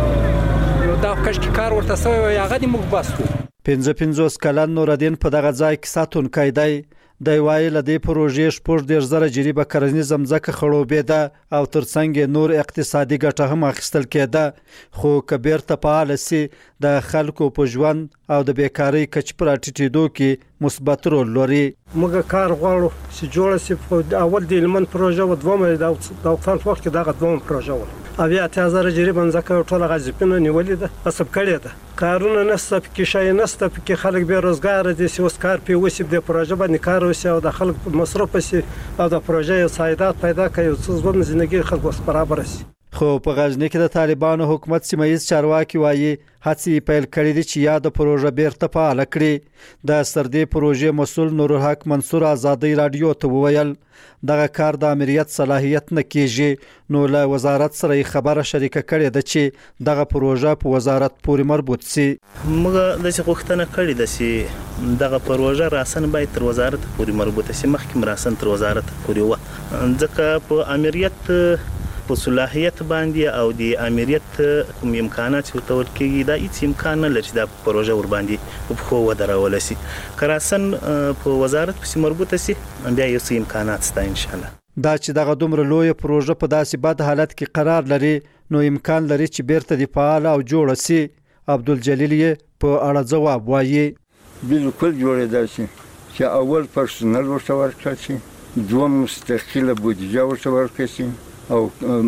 نشته. نو دا کشکې کار ورته سوی وی هغه دې موږ بس کړو. پنځه پنځوس کلن نورالدین په دغه ځای کې ساتونکی دی. دی وایي له دې پروژې شپږ دېرش زره جریبه کرنیزه مځکه خړوبېده او ترڅنګ یې نور اقتصادي ګټه هم اخیستل کېده. خو که بیرته فعاله سي د خلکو په ژوند او د بیکارۍ کچه په راټیټېدو کې مثبت رول لري. موږ کار غواړو چې جوړه سي. په اول د هلمند پروژه و، دومه د اوکتان په وخت کې دغه دومه پروژه وه. اویا اتیا زره جریبه مځکه ټوله غازیپینه نیولې ده، غصب کړې ده. کارونه نشته پکې، شی نشته پکې، خلک بېروزګاره دي. چې اوس کار پې وشي د پروژه باندې کار وشي او د خلک مصرف شي او د پروژې یو سایدات پیدا کړي او څه ژوند زندګي خلکو برابر شي. خو په غزنی کې د طالبانو حکومت سیمایي چارواکي وایي هڅې پیل کړې دي چې یاد پروژه بیرته فعال کړي. د سردې پروژې مسول نورالحق منصور آزادۍ رادیو ته وویل دغه کار د امریت صلاحیت نه کیږي. نو له وزارت سره خبره شریکه کړې ده چې دغه پروژه په وزارت پورې مربوط سي. موږ د څه غوښتنه کړې ده چې دغه پروژه راسن باید تر وزارت پورې مربوط سي، مخکې راسن تر وزارت پورې و، ځکه په امریت په صلاحیت باندې او د امریت کوم امکانات چې ورته ورکېږي دا هیڅ امکان نه لري چې دا پروژه ور باندې په خو ودرول شي. که راسن په وزارت پسې مربوطه سي بیا یو څه امکانات شته ان شاء الله. دا چې دغه دومره لویه پروژه په داسې بد حالت کې قرار لري نو امکان لري چې بیرته د فعال او جوړ شي. عبدالجلیل یې په اړه ځواب وایي. بالکل جوړېدل شي چې اول پرسونل ورته ورکړل شي، دوم مستقله بودیجه ورته ورکړل شي او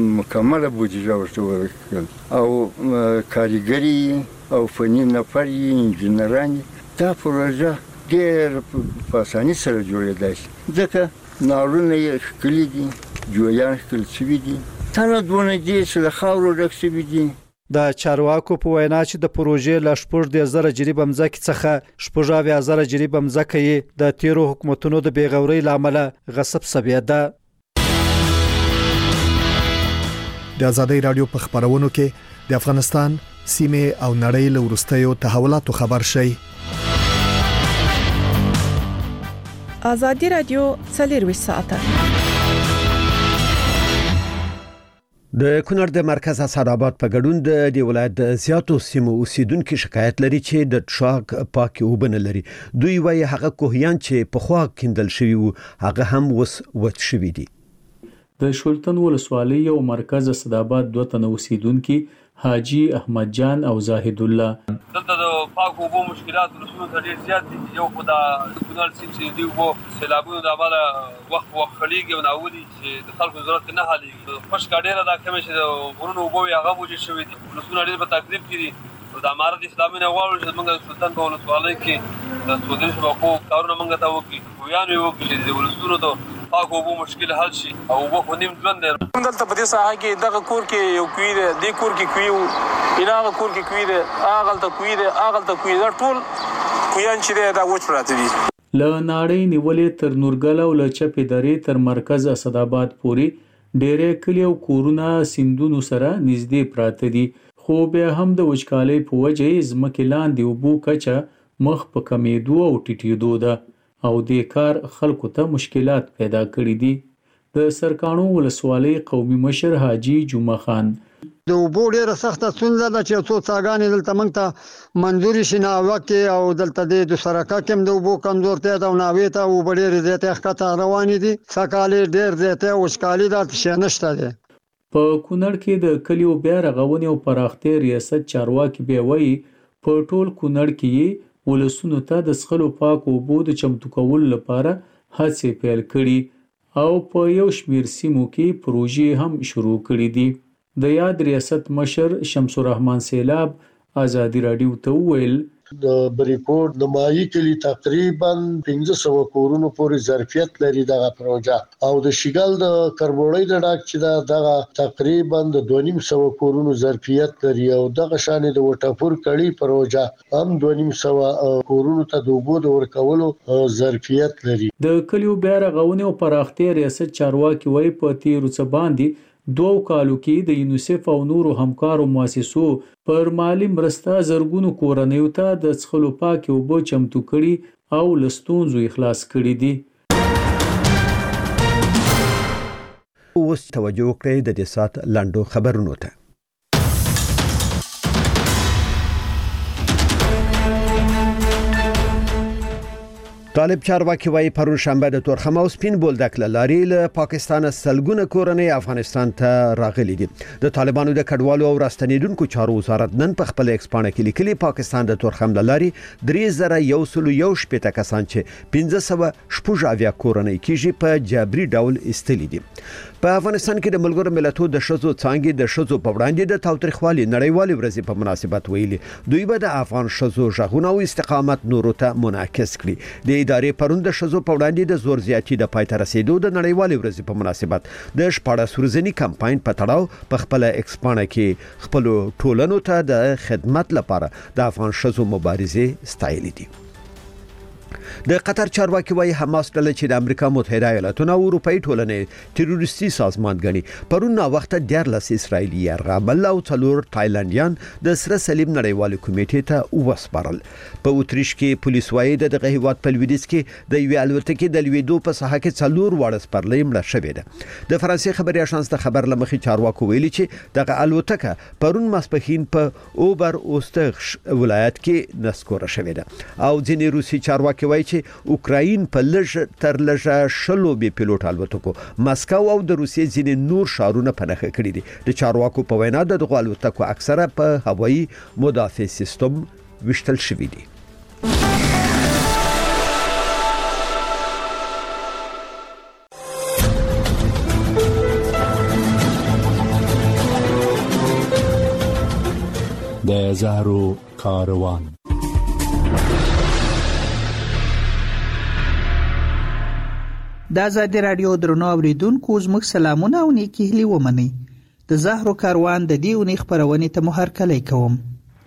مکمله بودیجه ورته ورکړل او کاریګري او فني نفر انجینران. دا پروژه ډېر په اسانۍ سره جوړېدای شي ځکه نارونه یې ښکلي دي، جویان ښکل شوي دي، تنه دي چې له خاورو ډک شوي دي. د چارواکو په وینا چې د پروژې له شپږ دېرش زره جریبه مځکې څخه شپږ اویا زره جریبه مځکه یې د تیرو حکومتونو د بېغورۍ له امله غصب شوې ده. د ازادۍ رادیو په خبرونو کې د افغانستان سیمه او نړۍ له وروستیو تحولاتو خبر شي. ازادي رادیو څلور ساعته. د کونړ د مرکز اسعدآباد په ګډون د ولایت د زیاتو سیمو اوسیدونکو شکایت لري چې د ټراک پاکي وبنه لري. دوی وايي هغه کوهیان چې په خوا کیندل شوی وو هغه هم وس وچ شوی دي. د شولتن ولسوالۍ او مرکز اسعدآباد دوه تنه اوسیدونکو حاجی احمد جان او زاهد الله دلته د پاکو اوبو مشکلات رسول ته ډیر زیات دي. یو خدا کونړ سیم چې دی وو سیلابونو د امله وخت وخت خلیږي او ناولي چې د خلکو ضرورت نه حلېږي. خوش کاډیره دا کوم چې د غرونو اوبو هغه موجود شوی دي، رسول ډیر په تکلیف کې دي. د امارت اسلامي نه غواړو چې موږ د سلطان په ولسوالۍ کې د سودري شبکو کارونه موږ ته وکړي، ویان یو کې د ولسونو ته پاکو اوبو مشکل حل شي او وبو خو نیم ژوند دی. دلته په دې ساحه کې دغه کور کې یو کوي دی، دې کور کې کوي وو، هغه کور کې کوي دی، هغه ته کوي دی، هغه ته کوي دی، ټول کویان چې دی دا وچ پراته دي. له ناړۍ نیولې تر نورګل او له چپې درې تر مرکز اسعدآباد پورې ډېرې کلي او کورونه سیندونو سره نږدې پراته دي، خو بیا هم د وچکالۍ په وجه ځمکې لاندې اوبو کچه مخ په کمیدو او ټیټېدو ده او دې کار خلکو ته مشکلات پیدا کړي دي. د سرکانو ولسوالۍ قومي مشر حاجی جمعه خان د اوبو ډیره سخته ستونزه ده چې څو څاګانې دلته موږ ته منظوري شي ناوه کې او دلته د سرکه کې د اوبو کمزورتیا ده او ناوې ته اوبه ډېرې زیاتې ښکته روانې دي سږکال ډېر زیاتې وچکالي ده څه نشته دی. په کونړ کې د کلیو بیا رغونې او پراختیا ریاست چارواکي بیا وایي په ټول کونړ کې ولسونو ته د څښلو پاک اوبو د چمتو کولو لپاره هڅې پیل کړي او په یو شمېر سیمو کې پروژې هم شروع کړي دي. د یاد ریاست مشر شمس الرحمن سیلاب ازادي راډیو ته وویل د بریکوټ د مایي کلی تقریبا پنځه سوه کورونو پورې ظرفیت لري دغه پروژه او د شګل د کربوړی د ډاک چې دا دغه تقریبا د دوه نیم سوه کورونو ظرفیت لري او دغه شان د وټاپور کړي پروژه هم دوه نیم سوه کورونو ته د اوبو د ورکولو ظرفیت لري. د کلیو بیا رغونې او پراختیا ریاست چارواکي وایي په تیرو څه باندې دوه کالو کې د یونیسف او نورو همکارو مؤسسو پر مالی مرسته زرګونو کورنیو ته د څښلو پاکې اوبه چمتو کړي او له ستونزو خلاص کړي دي. اوس توجه وکړئ د دې سات لاندو خبرونو ته. طالب چارواکي وايي پرون شنبه د تورخم او سپین بولدک لاري له پاکستان سلګونه کورنۍ افغانستان ته راغلي دي. د طالبانو د کډوالو او راستنیدونکو چارو وزارت نن په خپل ایکسپانه کې لیکلي پاکستان د تورخم لاري درې زره یو سل یو شپږ کسان چې پنځه سوه شپږ اویا کورنۍ کېږي په جبري ډول استلي دي. په افغانستان کې د ملګرو ملتونو د شذو څانګې د شذو په وړاندې د تاوتریخوالي نړیوالې ورځې په مناسبت ویلي دوی به د افغان شذو ژغونه او استقامت نورو ته منعکس کړي. د ادارې پرون د شذو په وړاندې د زور زیاتی د پای ته رسیدو د نړیوالې ورځې په مناسبت د شپاړس ورځني کمپاین په تړاو په خپل ایکسپانه کې خپل ټولنو ته د خدمت لپاره د افغان شذو مبارزې ستایلې دي. د قطر چارواکي وايي حماس ډله چې د امریکا متحده ایالاتونو او اروپאי ټولنې تروریستي سازمان ګڼي پرون نا وخت دیارلس اسرایلی یرغمل او څلور تایلانډیان د سره صلیب نړیوال کمیټې ته وسپارل. په اوتریش کې پولیس وايي د دغه هیواد په لویدیځ کې د یو الوتکې د لویدو په ساحه کې څلور واړه سپرلۍ مړه شوې ده. د فرانسې خبري اژانس د خبر لمخې چارواکو ویلي چې دغه الوتکه پرون ماسپخین په اوبر اوستغ ولایت کې نسکوره شوې ده او ځینې روسي چارواکي وايي چې اوکراین په لږ تر لږه شلو بي پيلوټ الوتکو مسکو او د روسیې ځینې نور شهرونه په نښه کړي دي. د چارواکو په وینا د دغه الوتکو اکثره په هوایي مدافع سیستم وشتل شوي دي. د زهرو کاروان د آزادي رادیو درنو اوریدونکو زموږ سلامونه او نیکی هیلې ومنئ. د زهرو کاروان د دې اونۍ خبرونې ته مو هرکلی کوم.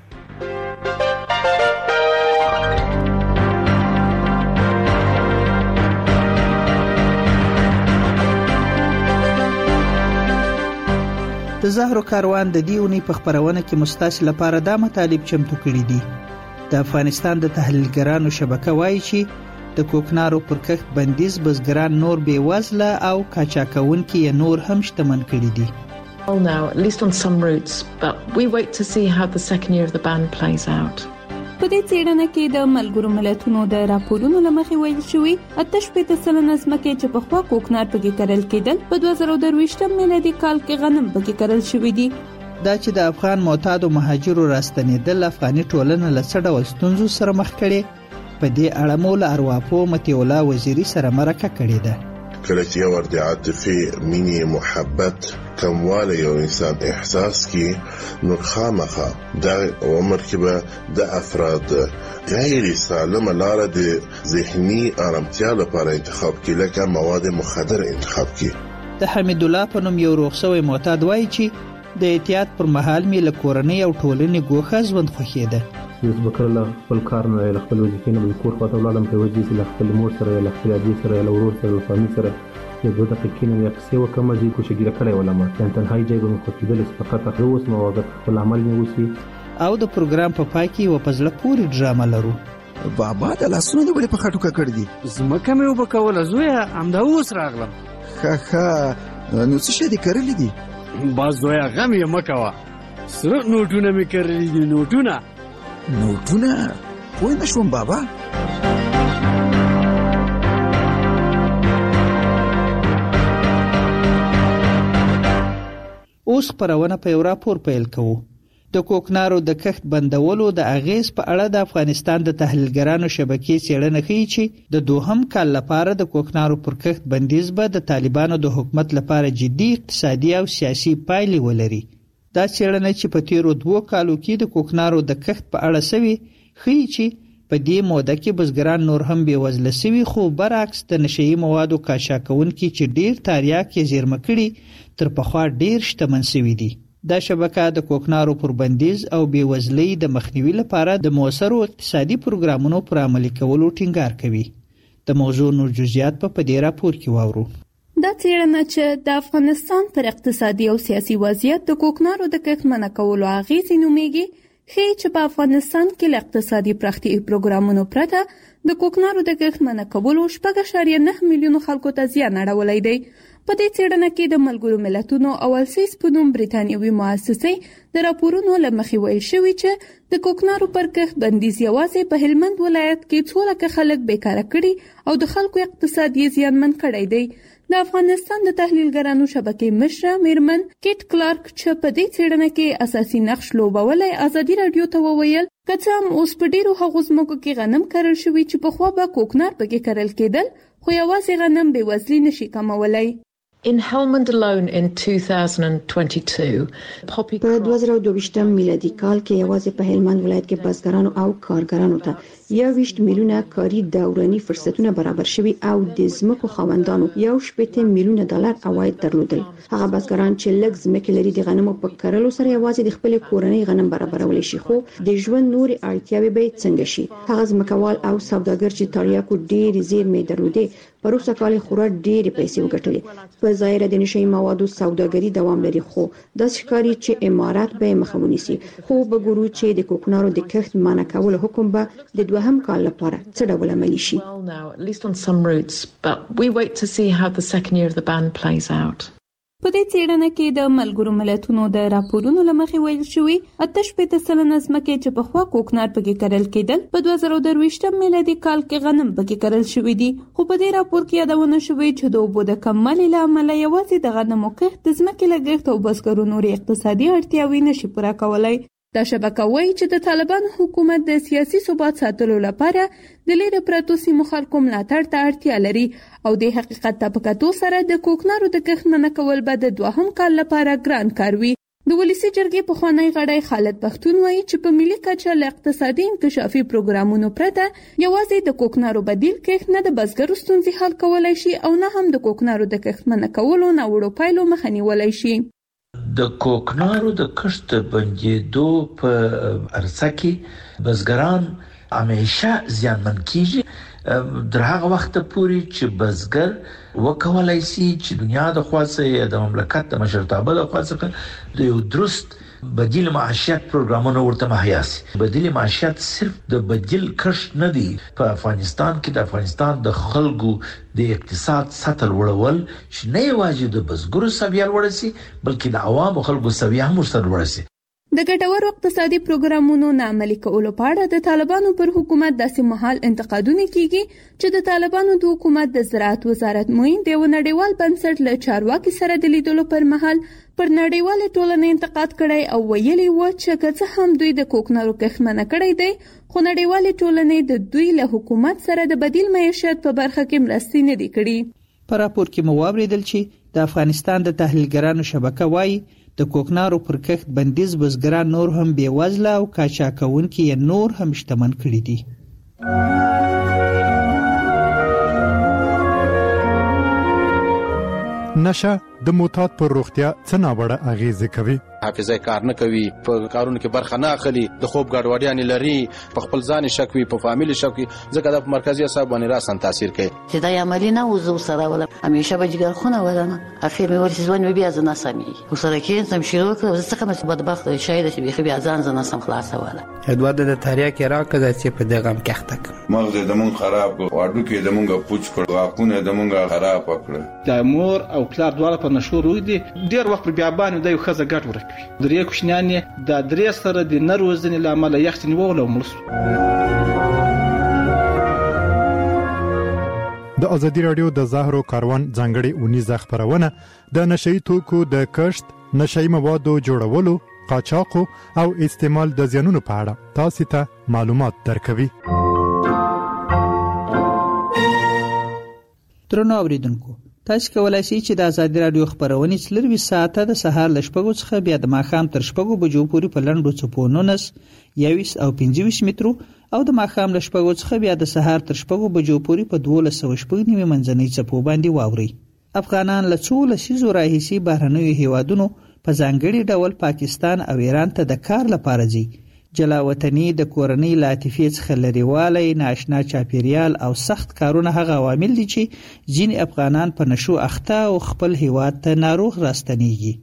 د زهرو کاروان د دې اونۍ په خبرونه کې مستاسل لپاره دا مطالب چمتو کړي دي. د افغانستان د تحلیلګرانو شبکه وایي چې د کوکنارو پر کښت بندیز بزګران نور بې وزله او کاچاکونکي یې نور هم شتمن کړي دي. Well now, at least on some routes, but we wait to see how the second year of the ban plays out. په دې څېړنه کې د ملګرو ملتونو د راپورونو لمخې ویل شوی اته شپېته سلنه ځمکې چې پخوا کوکنار پکې کرل کېدل په دوه زره درویشتم میلادي کال کې غنم پکې کرل شوی دي. دا چې د افغان معتادو مهاجرو راستنېدل افغاني ټولنه له څه ډول ستونزو سره مخ کړي په دې اړه مو له ارواپو متي الله وزیری سره مرکه کړې ده. کله چې یو ورته عاطفي مینی محبت کمواله یو انسان احساس کی نو خامخه د عمر کې به د افراد غیر سالمه لار د ذهني آرامتیا لپاره انتخاب کی لکه مواد مخدر انتخاب کی. د حمید الله په نوم یو روغسوي معتاد وایي چې د احتیاط پر مهال می له کورنۍ او ټولنې ګوښه ژوند خوښیده. یوز بکرله خپل کار نه له خپل وظیفې نه کور خواته ولاړم په وجې چې له خپل مور سره له خپل ابي سره له ورور سره له فامیل سره یو دوه دقیقې نه یې څه وکم چې کوشګیره کړې ولما چې تنهایی ځای به مخ کېدل فقط هغه اوس نو وخت خپل عمل نه وسی او د پروګرام په پای کې و پزله پوری ډرامه لرو. بابا د لاسونو دی ولې په خټو کې کړ دي زمکه مې وبکوله زویا امدا اوس راغلم. خا خا نو څه شي دې کړلې دي باز زویا غم یې مکوا سره نوټونه مې کړلي دي نوټونه نوټونه پوه نه شوم بابا اوس خبرونه په یو راپور پیل کوو. د کوکنارو د کښت بندولو د اغیز په اړه د افغانستان د تحلیلګرانو شبکې څېړنه کوي چې د دوهم کال لپاره د کوکنارو پر کښت بندیز به د طالبانو د حکومت لپاره جدي اقتصادي او سیاسي پایلې ولري. دا څېړنه چې په تیرو دوه کالو کې د کوکنارو د کښت په اړه سوي ښيي چې په دې موده کې بزګران نور هم بېوزله سوي، خو برعکس د نشهیي موادو قاچاقونکي چې ډیر تریاک یې زیرمه کړي تر پخوا ډیر شتمن سوي دي. دا شبکه د کوکنارو پر بندیز او بېوزلۍ د مخنیوي لپاره د موثرو اقتصادي پروګرامونو پر عملي کولو ټینګار کوي. د موضوع نور جزئیات په دې راپور کې واورو. دا څېړنه چې د افغانستان پر اقتصادي او سیاسي وضعیت د کوکنارو د کښت منع کولو اغیزې نومیږي، ښیي چې په افغانستان کې له اقتصادي پراختیايي پروګرامونو پرته د کوکنارو د کښت منع کولو شپږ اعشاریه نه میلیونو خلکو ته زیان اړولی دی. په دې څېړنه کې د ملګرو ملتونو او السیس په نوم بریتانیوي مؤسسې د راپورونو له مخې ویل شوي چې د کوکنارو پر کښت بندیز یوازې په هلمند ولایت کې څو لکه خلک بیکاره کړي او د خلکو اقتصاد یې زیانمن کړی دی. د افغانستان د تحلیلګرانو شبکې مشره میرمن کیټ کلارک چې په دې څېړنه کې اساسي نقش لوبولی ازادي راډیو ته وویل که څه هم اوس په ډیرو هغو ځمکو کې غنم کرل شوي چې پخوا به کوکنار پکې کرل کېدل، خو یوازې غنم بېوزلي نشي کمولی. In Helmand alone in two thousand twenty-two, په دوه زره دوه ویشتم میلادي کال کې یوازې په هلمند ولایت کې بزګرانو او کارګرانو ته یوویشت میلیونه کاري دوراني فرصتونه برابر شوي او د ځمکو خاوندانو یو شپېته میلیونه ډالر عواید درلودل. هغه بزګران چې لږ ځمکې لري د غنمو په کرلو سره یوازې د خپل کورنۍ غنم برابرولی شي، خو د ژوند نورې اړتیاوې به څنګه شي؟ هغه ځمکوال او سوداګر چې تریاکو ډېرې زیرمې درلودې په وروسته کال خورا ډېرې پیسې وګټلې. په ظاهره د نشهیي موادو سوداګري دوام لري، خو داسې ښکاري چې امارات به یې مخه ونیسي. خو به ګورو چې د کوکنارو د کښت منع کولو حکم به د دوهم کال لپاره څه ډول عملي شي. په دې څېړنه کې د ملګرو ملتونو د راپورونو له مخې ویل شوي اته شپېته سلنه ځمکې چې پخوا کوکنار پکې کرل کېدل په دوه زره درویشتم میلادي کال کې غنم پکې کرل شوي دي. خو په دې راپور کې یادونه شوې چې د اوبو د کموالي له امله یوازې د غنمو کښت د ځمکې لګښت او بزګرو نورې اقتصادي اړتیاوې نشي پوره کولی. دا شبکه وایي چې د طالبان حکومت د سیاسي ثبات ساتلو لپاره د لیرې پرتو سیمو خلکو ملاتړ ته اړتیا لري او د حقیقت ته په کتو سره د کوکنارو د کښت منع کول به د دوهم کال لپاره ګران کار وي. د ولسی جرګې پخوانی غړی خالد پښتون وایي چې په ملي کچه له اقتصادي انکشافي پروګرامونو پرته یوازې د کوکنارو بدیل کښت نه د بزګرو ستونزې حل کولای شي او نه هم د کوکنارو د کښت منع کولو ناوړو پایلو مخه نیولی شي. د کوکنارو د کښت بندېدو په عرصه کې بزګران همیشه زیانمن کیږي در هغه وخت پورې چې بزګر وکولای شي چې دنیا د خواصه یا د مملکت د مشرتابه د خواصه د یو درست بدیل معیشت پروګرامونه ورته مهیا سي. بدیل معیشت صرف د بدیل کښت نه دی. په افغانستان کې د افغانستان د خلکو د اقتصاد سطح لوړول چې نه یوازې د بزګرو سویه لوړ سي بلکې د عوامو خلکو سویه هم ورسره لوړ سي. د ګټورو اقتصادي پروګرامونو نه عملي کولو په اړه د طالبانو پر حکومت داسې مهال انتقادونه کیږي چې د طالبانو د حکومت د زراعت وزارت معین د نړیوال بنسټ له چارواکي سره د لیدلو پر مهال پر نړیوال ټولنې انتقاد کړی او ویلي و چې که څه هم دوی د کوکنارو کښت منع کړی دی، خو نړیوال ټولنې د دوی له حکومت سره د بدیل معیشت په برخه کې مرستې نه دي کړي. په راپور کې مو واوریدل چې د افغانستان د تحلیلګرانو شبکه وایي د کوکنارو پر کښت بندیز بزګران نور هم بېوزله او قاچاقونکي یې نور هم شتمن کړي دي. نشه د موتات پر روغتیا څه ناوړه اغیزې کوي؟ حافظه کار نه کوي، په کارونو کې برخه نه اخلي، د خوب ګډوډیاں لري، په خپل ځان شک وي، په فامیل شک وي، ځکه د مرکزي اعصاب باندې راسن تاثیر کوي. چې دا عملی نه وزو سره ولا همیشه به جګر خونه ولنه اخر مې ورسې ځوان مې بیا ځنه سمي وسره کې سم شروع کړ زه څنګه چې بدبخت شاید چې بیا بیا ځان ځنه سم خلاص ولا ادوار د تاریا کې راکړه چې په دغه مکحتک مغز د مون خراب کو واډو کې د مونږه پوچ کړ واقونه د مونږه خراب کړ. د مور او پلار دواړه په پر نشو روی دي ډیر وخت بیا باندې د یو خزه ګټ ورکوي درې کوشنیان د درې سره د نروزنې لامل یخت نیول او مړ. د ازادي رادیو د زهرو کاروان ځانګړي اونیزه خبرونه د نشئی توکو د کښت، نشئی موادو جوړولو، قاچاق او استعمال د زیانونو په اړه تاسو ته معلومات درکوي. ترنو اوریدونکو، تاسو کولای شئ چې د ازادي رادیو خبرونه څلروي ساعته د سهار ل شپږو څخه بیا د ماښام تر شپږو بجو پورې په لنډو څپو نونس یویس او پنځه ویشت مترو او د ماښام له شپږو څخه بیا د سهار تر شپږو بجو پورې په دولس سوه شپږ نیمې منځنۍ څپو باندې واوري. افغانان له څو لسیزو راهیسې بهرنیو هیوادونو په ځانګړي ډول پاکستان او ایران ته د کار لپاره ځي. جلا وطني د کورنۍ له عاطفې څخه لرېوالی، نااشنا چاپیریال او سخت کارونه هغه عوامل دي چې ځینې افغانان په نشو اخته او خپل هیواد ته ناروغ راستنیږي.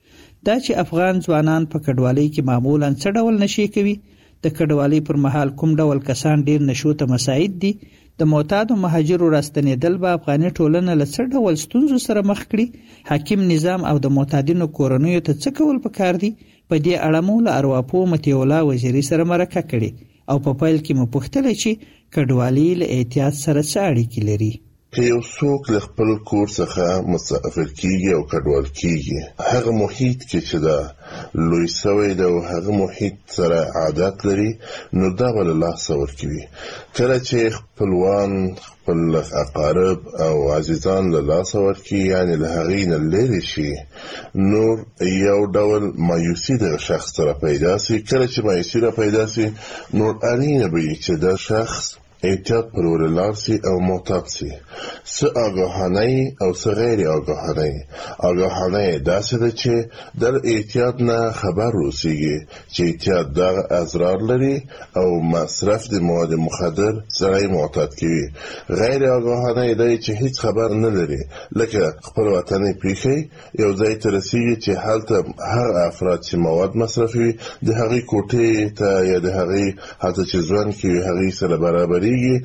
دا چې افغان ځوانان په کډوالۍ کې معمولاً څه ډول نشي کوي، د کډوالۍ پر مهال کوم ډول کسان ډیر نشو ته مساعد دي، د معتادو مهاجرو راستنېدل به افغاني ټولنه له څه ډول ستونزو سره مخ کړي، حاکم نظام او د معتادینو کورنیو ته څه کول پکار دي. په دې اړه مو له ارواپو متي الله وزیري سره مرکه کړې او په پیل کې مو پوښتنه چې کډوالۍ له احتیاط سره څه اړیکې لري. که یو څوک له خپل کور څخه مسافر کیږي او کډوال کیږي، هغه محیط کې چې دا لوی سوی دی او هغه محیط سره عادت لري، نو دا به له لاسه ورکوي. کله چې خپلوان، خپل اقارب او عزیزان له لاسه ورکوي، یعنی له هغې نه لرې شي، نور یو ډول مایوسي دغه شخص سره پیدا سي. کله چې مایوسي را پیدا سي، نور اړینه به وي چې دا شخص احتیاط پر ولر سي او معتاد سي. څه آگاهانه او څه غیر آگاهانه. آگاهانه داسې ده چې در احتیاط نه خبر روسیږي چې احتیاط دغه اضرار لري او مصرف د مواد مخدر سره معتاد کوي. غیر آگاهانه ده چې هیڅ خبر نه لري، لکه خپل وطن پیښی یو ځای ته رسیږي چې هلته هر افراد چې مواد مصرفوي د هغې کوټې ته یا د هغې هلته چې ژوند کوي هغې سره برابري،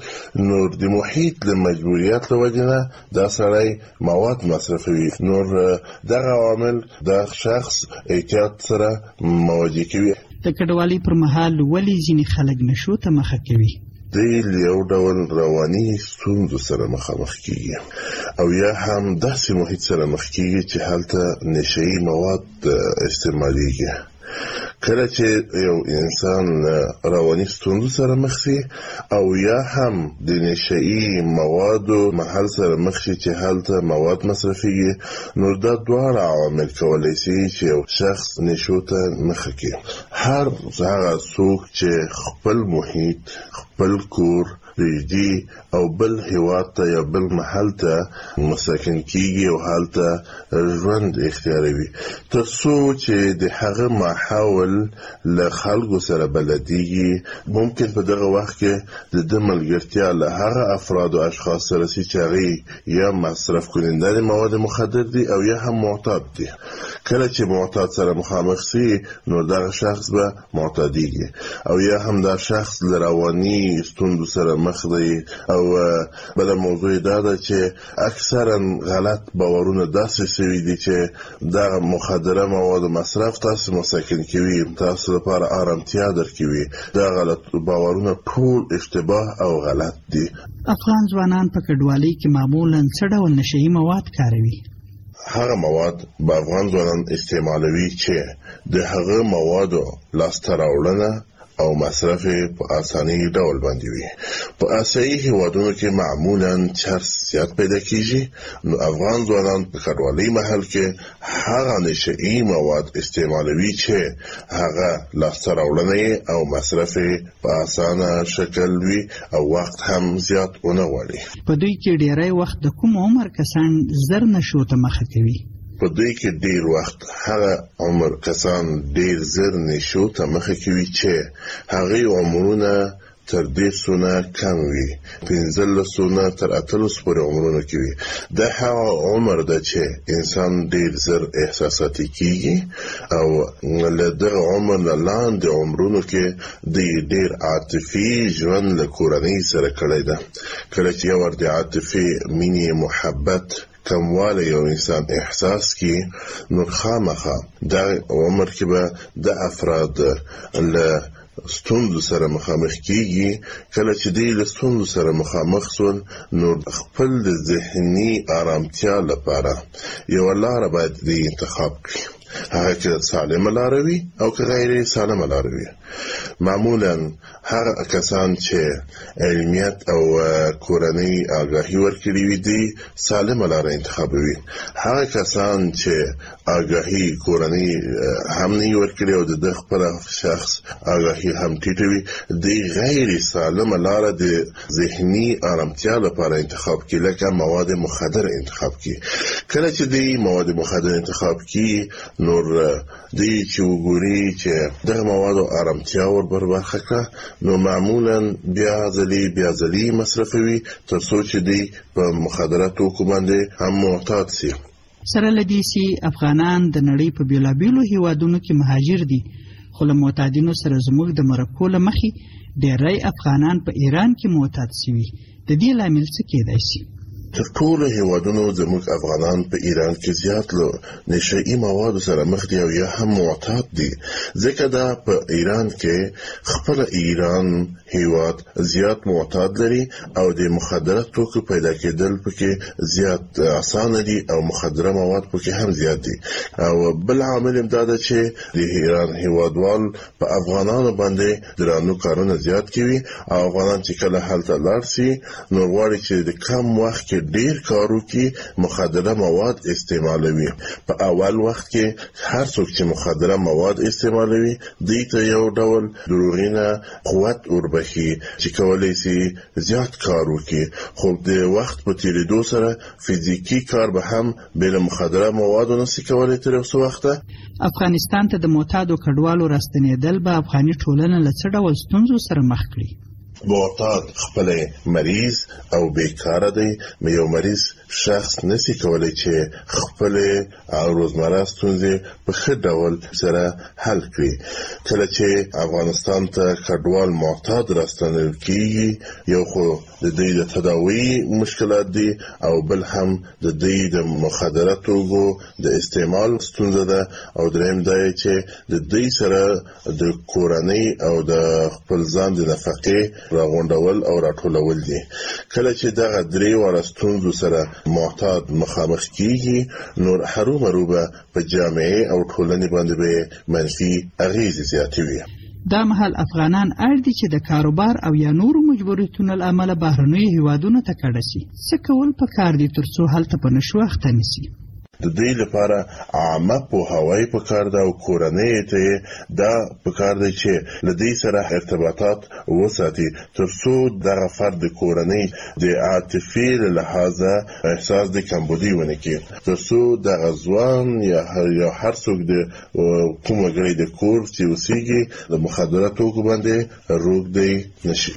نور د محیط له مجبوریت له وجې نه دا سړی مواد مصرفوي. نور دغه عوامل د شخص احتیاط سره مواجه کوي. د کډوالۍ پر مهال ولې ځینې خلک نشو ته مخه کوي؟ دوی له یو ډول رواني ستونزو سره مخامخ کیږي او یا هم داسې محیط سره مخ کیږي چې هلته نشه‌یي مواد استعمالیږي. کله چې یو انسان رواني ستونزو سره مخ شي او یا هم د نشه‌یي موادو محل سره مخ شي چې هلته مواد مصرفيږي، نو دا دواړه عوامل کولی شي چې یو شخص نشو ته مخ کړي. هر هغه څوک چې خپل محیط، خپل کور ریږدي او بل هیواد ته یا بل محل ته مسکن کیږي او هلته ژوند اختیاروي، تر څو چې د هغه ماحول له خلکو سره بلدیږي، ممکن په دغه وخت کې د ده ملګرتیا له هغه افراد او اشخاص سره سي چې هغې یا مصرف کننده د مواد مخدر دي او یا هم معتاد دي. کله چې معتاد سره مخامخ سي، نو دغه شخص به معتادیږي او یا هم دا شخص له رواني ستونزو سره مخ دی. او بل موضوع دا ده چې اکثرا غلط باورونه داسې سوي دي چې دا مخدره مواد مصرف تاسو مسکن کوي، تاسو لپاره آرامتیا درکوي. دا غلط باورونه ټول اشتباه او غلط دي. افغان ځوانان په کډوالۍ کې معمولاً څه ډول نشه‌یي مواد کاروي؟ هغه مواد به افغان ځوانان استعمالوي چې د هغه موادو لاسته راوړنه او مصرف په اساني ډول باندې وي. په اسیایي هیوادونو کې معمولاً چرس زیات پیدا کیږي، نو افغان ځوانان په کډوالۍ محل کې هغه نشه‌یي مواد استعمالوي چې هغه لاسته راوړنه او مصرف په اسانه شکل وي او وخت هم زیات ونه غواړي. په دوی کې ډیری وخت د کوم عمر کسان زر نشو ته مخه کوي؟ په دوی کې ډیر وخت هغه عمر کسان ډیر زر نشو ته مخه کوي چې هغه عمرونه تر دې سونه کم وي، پنځلسونه تر اتلس پورې عمرونه کې وي. دا هغه عمر ده چې انسان ډیر زر احساساتي کیږي او له دغه عمر نه لاندې عمرونو کې د ډیر عاطفي ژوند له کورنۍ سره کړی ده. کله چې یو ورته عاطفي مینې محبت کمواله یو انسان احساس کی نو خامخه دا عمر کې به د افراد له ستوندو سره مخامخ کیږي. کله چې دی له ستوندو سره مخامخ شول نو خپل د ذهني آرامتیا لپاره یو لار باید دی انتخاب کړي، هغه چې سالمه لار وي او که غیر سالمه لار وي. معمولا هغه کسان چې علمیت او کورنۍ آگاهی ورکړي وي دي سالمه لار انتخابوي. هغه کسان چې آگاهی کورنۍ هم نه ورکړي او د خپل شخص آگاهی هم ټیټه وي دي غیر سالمه لار د ذهني آرامتیا لپاره انتخاب کړي، لکه مواد مخدر انتخاب کړي. کله چې دی مواد مخدر انتخاب کړي نور دی چې وګوري چې دغه مواد آرامتیا ور برخه کړه نو معمولا بیا ځلې بیا ځلې مصرفوي تر څو چې دی په مخدراتو باندې هم معتاد شي. سره لدې سي افغانان د نړۍ په بیلابیلو هیوادونو کې مهاجر دي، خو له معتادینو سره زموږ د مرکو له مخې ډېری افغانان په ایران کې معتاد شوي. د دې لامل څه کېدای شي؟ تر ټولو هیوادونو زموږ افغانان په ایران کې زیات له نشئی موادو سره مخ دي او یا هم معتاد دي، ځکه دا په ایران کې خپل ایران هیواد زیات معتاد لري او د مخدرات توکو پیدا کېدل پکې زیات اسانه دي او مخدره مواد پکې هم زیات دي. او بل عامل هم دا ده چې د ایران هیوادوال په افغانانو باندې درانه کارونه زیات کوي او افغانان چې کله هلته لاړ شي نو غواړي چې د کم وخت کې ډیر کارو کې مخدره مواد استعمالوي. په اول وخت کې هر څوک چې مخدره مواد استعمالوي دوی ته یو ډول دروغینه قوت وربخي چې کولای شي زیات کار وکړي، خو د وخت په تیریدو سره فزیکی کار به هم بل مخدره مواد نشي کولای تر اوسه وخته. افغانستان ته د معتادو کډوالو راستنېدل به افغاني ټولنه له څه ډول ستونزو سره مخ کړي؟ معتاد خپل مریض او بیکاره دی، یو مریض شخص نسی کولای چې خپل روزمره ستونزې په ښه ډول سره حل کړي. کله چې افغانستان ته کډوال معتاد راستنیدل کیږي یو خو د دې د تداوی مشکلات دي او بل هم د دې د مخدراتو د استعمال ستونزه ده او دریم دا چې د دې سره د کورنۍ او د خپل ځان د نفقې راغونډول او راټولول دي. کله چې دغه درې وړه ستونزو سره معتاد مخامخ کیږي نور هرومروبه په جامعه او ټولنې باندې به منفي اغیزې زیاتوي. دا مهال افغانان اړ دي چې د کاروبار او یا نورو مجبوریتونو له امله بهرنیو هیوادونو ته کډه شي. څه کول پکار دي ترڅو هلته په نشو اخته نشي؟ د دې لپاره عامه پوهاوی پکار ده او کورنۍ ته دا پکار دی چې له دې سره ارتباطات وساتي ترڅو دغه فرد کورنۍ د عاطفي له لحاظه احساس د کمبودي ونه کړي، ترڅو دغه ځوان یا هر یا هر څوک د کوم غړي د کور چې اوسېږي د مخدراتو باندې روږ دی نشي.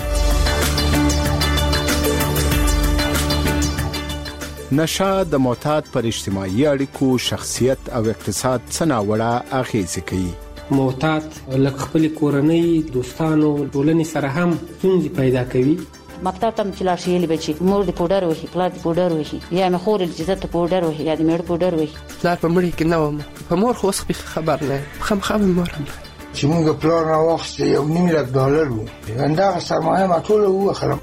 نشه د معتاد پر اجتماعي اړیکو، شخصیت او اقتصاد څه ناوړه اغیزې کوي. معتاد لکه خپل کورنۍ، دوستانو، ټولنې سره هم ستونزې پیدا کوي. مکتب ته چې لاړ شي بچي مور د پودر وهي، پلار د پودر وهي، یا مې خور د جزت پودر وهي، یا د مېړه پودر وهي. پلار په مړي کې نه وم، په مور خو اوس خبر نه خامخا مې مور هم چې موږ پلار نه وخت یو نیم لک ډالر وو، دا سرمایه ما ټول وخرم.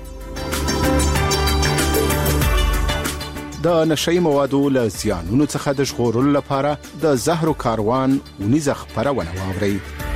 د نشئی موادو له زیانونو څخه د ژغورلو لپاره د زهرو کاروان ونیزه خپرونه واورئ.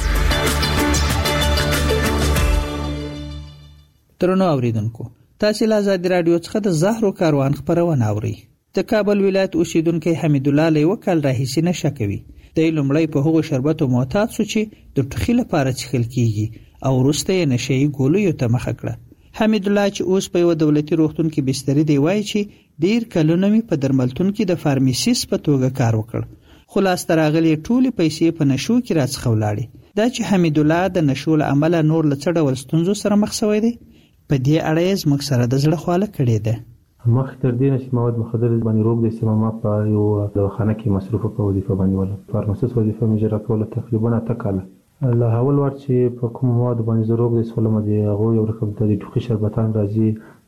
ترنو اوریدونکو، تاسو له آزاد رادیو څخه د زهرو کاروان خپرونه اورئ. د کابل ولایت اوسیدونکو حمید الله له وکال راهیسي نشه کوي. د لومړی په هغو شربتو معتاد شو چې د ټوخي لپاره څښل کیږي او وروسته یې نشئی ګولیو ته مخه کړه. حمید الله چې اوس په یو دولتي روغتون کې بستری دی وایي چې ډیر کلونه می په درملتون کې د فارمیسیست په توګه کار وکړ، خلاص تراغلي ټولې پیسې په نشو کې راڅخه ولاړې. دا چې حمید الله د نشو له عمله نور له څه ډول ستونزو سره مخ شوی دی، په دې اړه یې زموږ سره د زړه خواله کړې ده. مخکې تر دې نه چې مواد مخدر باندې روغ د استعمال په یو دواخانه کې مصروفه په وظیفه باندې ولا فارماسیست وظیفه مې اجرا کوله تقریبا اته کاله. له اول وخت چې په کوم مواد باندې زه روغ د سولم دي هغه یو رقم د ټوخي شربتان راځي،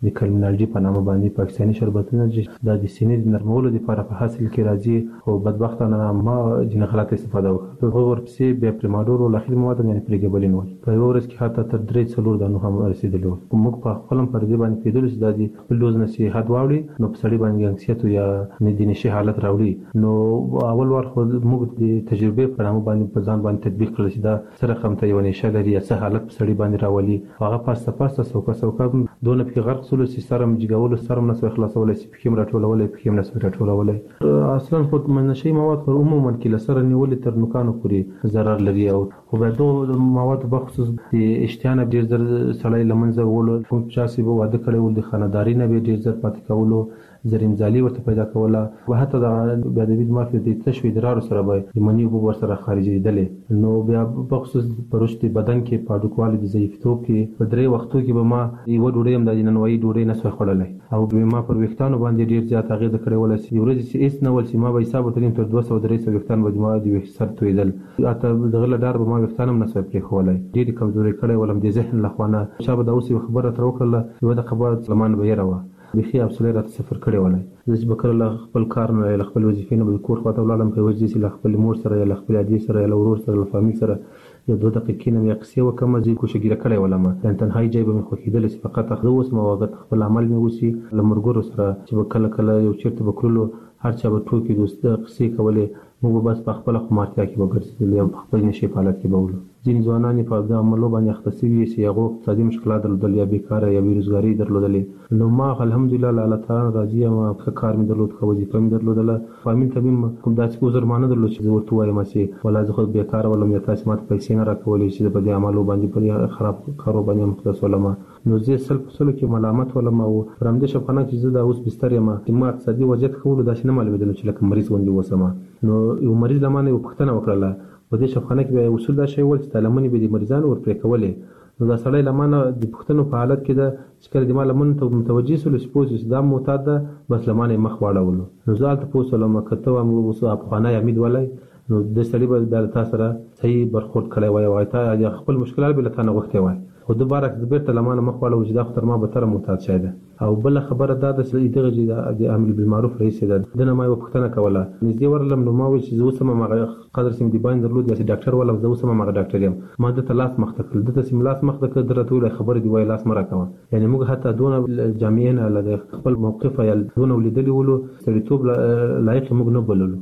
د کلمنالجي په نامه باندې پاکستاني شربتونه چې د سینې د نرمولو لپاره په حاصل کې راځي او بدبختانه ما جن غلط استفاده وکړه. په ورپسې بیا پریماډور او اخري مواد یعنی پریګبلین وای په یو ورځ کې حتی تر درې څلور دانو هم رسیدلی و. موږ په خپل پر دې باندې پیدل چې د دې خپل دوز نصيحت واوړي نو په سړي باندې انکسیت یا ندینشي حالت راوړي. نو اول وار خو موږ د تجربه په نامه باندې په ځان باندې تطبیق کړل چې دا سره رقم ته یو نشه لري یا څه حالت په سړي باندې راولي. هغه پاسته پاسته سوکا سوکا دونه په غرق سول چې سرم جګول سرم نسو خلاصول چې پکې راټولول پکې نسو راټولول. اصلا خو منشي مواد پر عموما کې لسره نیول تر نوکانو پورې ضرر لري او خو به دوه مواد بخصوص د اشتیانه ډیر زر سړی لمنځه وولو کوم چاسي به واده کړي ول د خانداري نه به ډیر زر پاتې کولو زرینزالي ورته پیدا کوله او حتی د بیادبی دماغ د تشوي درار سره به د منی وب ور سره خارجېدلې. نو بیا بخصوص پرشتي بدن کې پاډوکوالي د ضعیفتوب کې په درې وختو کې به ما یو ډوډۍ هم د ننوي ډوډۍ نه سوي خړلې او به ما پر وختانو باندې ډیر زیات هغه ذکر ولا سی ورځ چې اس نه ول چې ما به حساب ترين تر دوه سوه درې سوه وختان به ما د سر تویدل اته دغه لدار به ما وختانم نه سوي پرې خولای ډیر کمزوري کړي ولم د ذهن لخوانه شابه د اوسې خبره تر وکړه یو د خبره زمان به یې راوه بخي ابسولې رات سفر کړي ولای چې بکر خپل کار نه خپل وظیفې نه به کور خواته ولاړم په وجه چې خپل مور سره یا خپل عادي سره یا ورور سره یا فامیل سره یو دوه دقیقې نه یقصې وکم چې کوشګیره کړي ولما ان تنهایی جای به مخ کېدل چې فقط اخذ اوس مواقع خپل عمل مې وسی لمرګورو سره چې کله کله یو چیرته بکرلو هر چا به ټوکی دوست قصې کولې موږ بس په خپل خمارتیا کې وګرځېدل یا په خپل نشي حالت کې بولو. ځینې ځوانان په د عملو باندې اخته شوي چې هغه اقتصادي مشکلات درلودل یا بیکاره یا بیروزګاري درلودلې. نو ما الحمدلله الله تعالی راضي یم په کار مې درلود خو وظیفه مې درلودله فامیل تبیم کوم داسې عذر مانه درلود چې ورته وایم چې ولا زه خو بیکاره ولم یا تاسو ماته پیسې نه راکولې چې په دې عملو باندې په خراب کارو باندې مختص ولم. نو زه سل په سلو کې ملامت ولم او پرمده شپانه چې زه د اوس بستر یم ما اقتصادي وضعیت خو داسې نه معلومېدل چې لکه مریض ونی وسم. نو یو مریض لمانه یو پښتنه وکړه په دې شپخانه کې به اصول دا شی ول چې تعلیمونی به د مریضانو ور پرې کولې. نو دا سړی لمانه د پښتنو په حالت کې د چې د مال من ته متوجي سول سپوز چې دا معتاد ده بس لمانه مخ واړول. نو زه ته پوسو لمه کته مو وسو افغانه امید ولای نو د سړي به د تاسو سره صحیح برخورد کړی وای او ته خپل مشکلات به لته نه وخته وای خو دوباره د بیرته لمانه مخ واړو چې دا خطر ما به تر معتاد شاید او بل خبره دا د دغه د امر بالمعروف رئیس ده دنه ما یو پښتنه کوله نږدې ورلم نو ما و چې زه سم ما قدر سم دی باندې درلود یا ډاکټر ولا زه سم ما ډاکټر یم ما د تلاس مخ تکل د سم لاس مخ تک درته ولا خبر دی وای لاس مرا کوم یعنی موږ حتی دونه جامعین له خپل موقف یا دونه ولیدلی ولو سړیتوب لایق موږ نه بللو.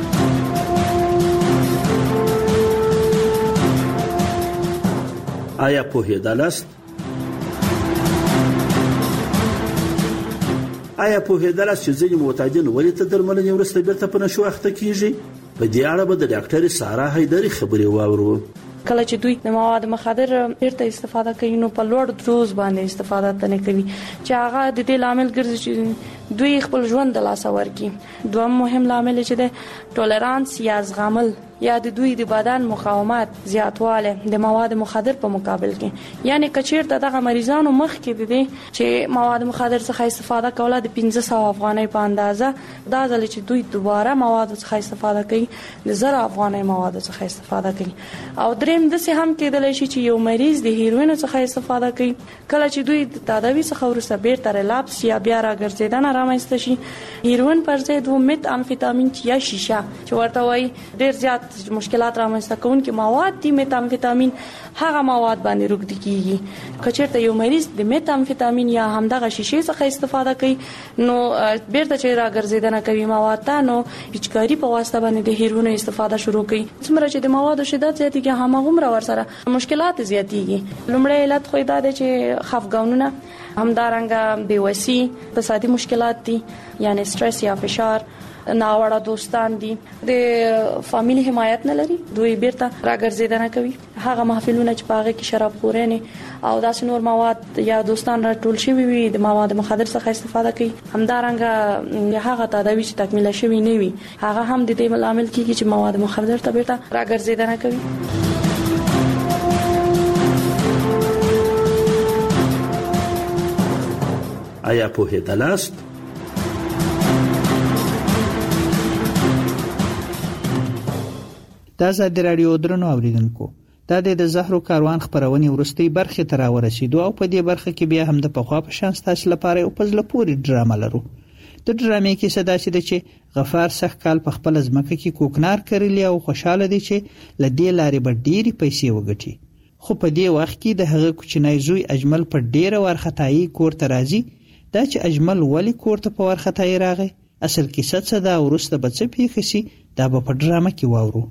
آیا پوهېدلاست؟ آیا پوهېدلاست چې ځینې معتادین ولې تر درملنې وروسته بیرته په نشو اخته کیږي؟ په دې اړه به د ډاکټر سارا حیدري خبرې واورو. کله چې دوی د مواد مخدر بیرته استفاده کوي نو په لوړ دوز باندې استفاده تنه کوي چې هغه د دې لامل ګرځي چې دوی خپل ژوند د لاس ورکي. دویم مهم لامل چې د ټولرانس یا زغمل یا د دوی د بدن مقاومت زیاتواله د مواد مخدر په مقابل کې یعنی کچیر دغه مریضانو مخ کې دي چې مواد مخدر څخه استفاده کوله د پنځه سوه افغانۍ په اندازه دا ځل چې دوی دوباره مواد څخه استفاده کوي د زر افغانۍ مواد څخه استفاده کوي. او دریم د څه هم کېدلی شي چې یو مریض د هیروین څخه استفاده کوي کله چې دوی د تداوی څخه ورسره بیرته ریلاپس یا بیا راګرځیدنه رامنځته شي هیروین پر ځای د میت امفیتامین یا شیشه چې ورته وایي ډیر زیات مشکلات رامنځته کوونکي مواد دي میت امفیتامین هغه مواد باندې روږدي کیږي. کچېرته یو مریض د میت امفیتامین یا همدغه شیشې څخه استفاده کوي نو بیرته چې راګرځیدنه کوي مواد ته نو پچکاری په واسطه باندې د هیروین استفاده شروع کوي. څومره چې د موادو شدت زیاتېږي هماغومره ورسره مشکلات زیاتېږي. لومړی علت خو دا دی چې خفګانونه همدارنګه بېوسي اقتصادي مشکلات دي یعنی سټرس یا فشار ناوړه دوستان دي د فامیلی حمایت نه لري دوی بیرته راګرځیدنه کوي هغه محفلونه چې پاغه کې شراب خوري او داس نور مواد یا دوستان راټول شوی وي د مواد مخدر څخه استفاده کوي همدارنګه هغه تداوی چې تکمیل شوی نه وي هغه هم د دې عامل کیږي چې مواد مخدر ته بیرته راګرځیدنه کوي. آیا پوهېدلاست؟ د آزادي راډیو درنو اوریدونکو دا د زهرو کاروان خبرونې وروستۍ برخې ته راورسېدو او په دې برخه کې بیا هم د پخوا په شان ستاسو لپاره یو په زړه پورې ډرامه لرو. د ډرامې کیسه داسې ده چې غفار سخت کال په خپل ځمکه کې کوکنار کړلی او خوشاله دی چې له دې لارې به ډېرې پیسې وګټي. خو په دې وخت کې د هغه کوچنی زوی اجمل په ډېره وارخطایي کور ته راځي. دا چې اجمل ولی کور ته په وارخطایي راغی، اصل کیسه څه ده او وروسته به څه پیښ شي، دا به په ډرامه کې واورو.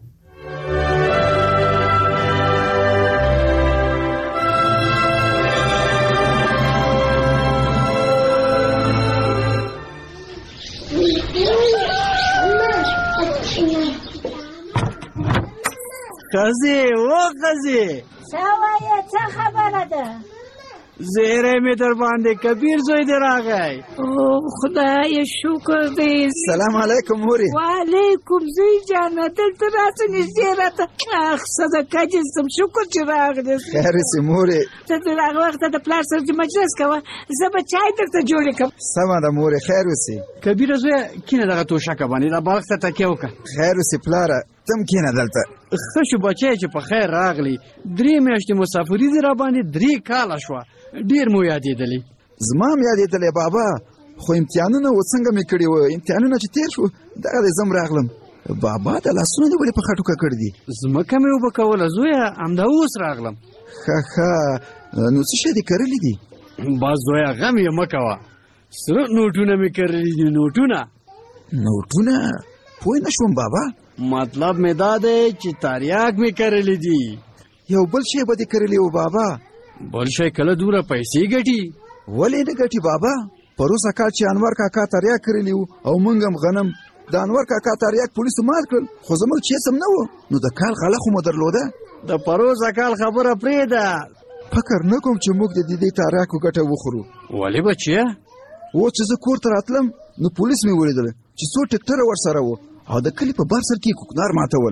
قضی و قضی سوایه څه خبره ده؟ زیره می در باندې کبیر زوی دی راغی. او خدای شکر دی. سلام علیکم موري. وعلیکم زوی جانه دلته راځه نږدې راته. اخ صدقه دې سم شکر چې راغلی. خیر سي موري. ته د هغه وخت د پلار سره مجلس کوه، زه به چای درته جوړ کړم. سمه ده موري، خیر وسي. کبیر زوی کینه دغه توشکه باندې دا باغ ته تکیه وکړه. خیر وسي پلاره، تم کینه دلته. ښه شو بچی چې په خیر راغلی. درې میاشتې مسافري دې را باندې درې کاله شوه. ډیر مو یادېدلی. زما هم یادېدلی بابا، خو امتحانونه و څنګه مې کړي وو، امتحانونه چې تیر شو دغه دی زم راغلم. بابا د لاسونه دې ولې په خټوکه کړي دي؟ ځمکه مې اوبه کوله زویه، همدا اوس راغلم. ښه ښه، نو څه شی دې کرلي دي؟ بس زویه غم یې مه کوه، سره نوټونه مې کرلي دي. نوټونه نوټونه پوه نه شوم بابا. مطلب مې دا دی چې تریاک مې کرلي دي. یو بل شی به دې کرلي وو بابا؟ بل شی کله دوره پیسې ګټي؟ ولې نه ګټي بابا؟ پروسه کال چې انور کاکا تریاک کړلی وو او موږ هم غنم، د انور کاکا تریاک پولیسو مات کړل، خو زموږ چیس هم نه وو، نو د کال غله خو مو درلوده. د پروسه کال خبره پرېږده، فکر نه کوم چې موږ د دې تریاکو ګټه وخورو. ولې بچیه؟ اوس چې زه کور ته راتلم نو پولیس مې ولیدل چې څو ټکټره ورسره وو او د کلي په بار سر کې کوکنار ماتول.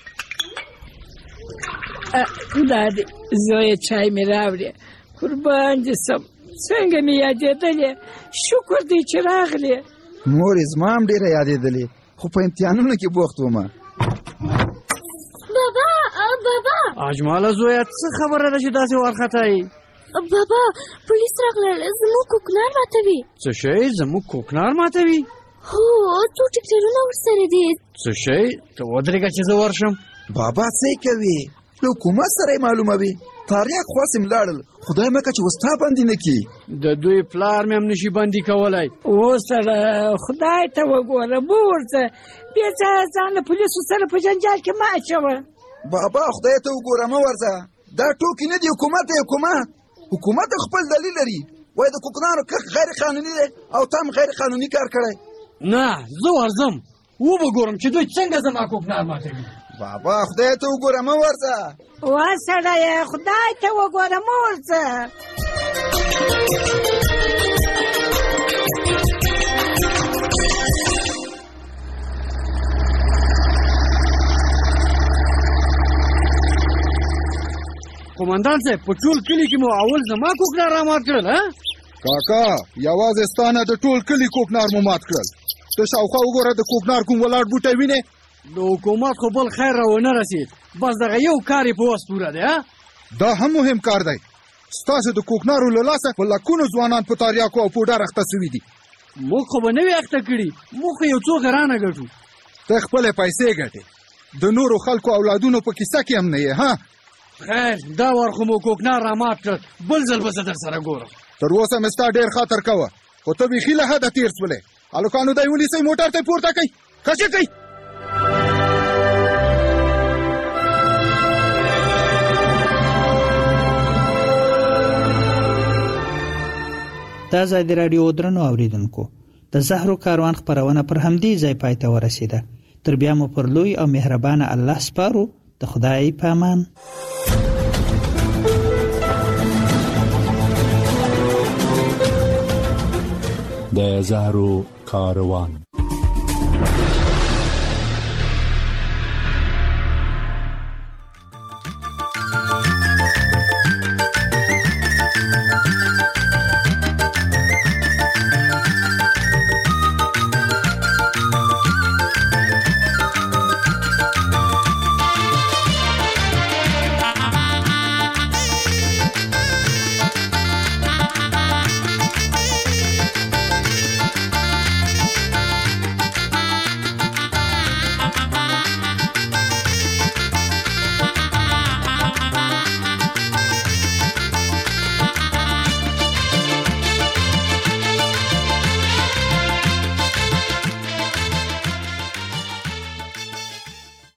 دا دې زویه چای مې راوړې، قربان دې سم. څنګه مې یادېدلې، شکر دی چې راغلې. مورې زما هم ډېره یادېدلې، خو په امتحانونو کې بوخت وم. بابا بابا اجماله زویه څه خبره ده چې داسې وارخطایي؟ بابا پولیس راغلل، زموږ کوکنار ماتوي. څه شی زموږ کوکنار ماتوي؟ هو څو ټکټرونه ورسره دي. څه شی؟ ته ودرېږه چې زه ورشم. بابا څه کوي؟ له حکومت سره یې معلومه وي. تریاک خواست یې لاړل، خدای مکه چې وستا بندي نه کړي. د دوی پلار مې هم نشي بندي کولی. اوس سره خدای ته وګوره، مه ورځه بیا ځان له پولیسو سره په جنجال کې مه اچوه. بابا خدای ته وګوره، مه ورځه. دا ټوکې نه دي، حکومت دی حکومت. حکومت خپل دلیل لري، وایي د کوکنارو کښت غیر قانوني دی او تا هم غیر قانوني کار کړی. نه زه ورځم، وبه ګورم چې دوی څنګه زما کوکنار ماتوي. بابا خدای ته وګوره، مه ورځه. وا سړیه خدای ته وګوره، مه ورځه. قومندان صاحب په ټول کلي کې مو اول زما کوکنار را مات کړل. کاکا یوازې ستانه د ټول کلي کوکنار مو مات کړل. ته شاوخوا وګوره د کوکنار کوم ولاړ بوټی وینې. د حکومت خو بل خیر را ونه رسید، بس دغه یو کار یې په وس پوره دی. دا هم مهم کار دی. ستاسو د کوکنارو له لاسه په لکونو ځوانان په تریاکو او پوډر اخته سوي دي. موږ خو به نه وي اخته کړي، موږ خو یو څو ګرانه ګټو. ته خپلې پیسې ګټې، د نورو خلکو اولادونو په کیسه کې هم نه یې. ها خیر دا وار خو مو کوکنار را مات کړ، بل ځل به زه در سره ګورم. تر اوسه مې ستا ډېر خاطر کوه، خو ته بیخي له حده تېر شولې. هلکانو دی ونیسئ، موټر ته یې پورته کوئ، کشې کوئ. دا ځای د راډیو درنو اوریدونکو د زهرو کاروان خبرونه پر همدې ځای پای ته ورسیده. تر بیا مو پر لوی او مهربانه الله سپارو. د خدای په امان. د زهرو کاروان.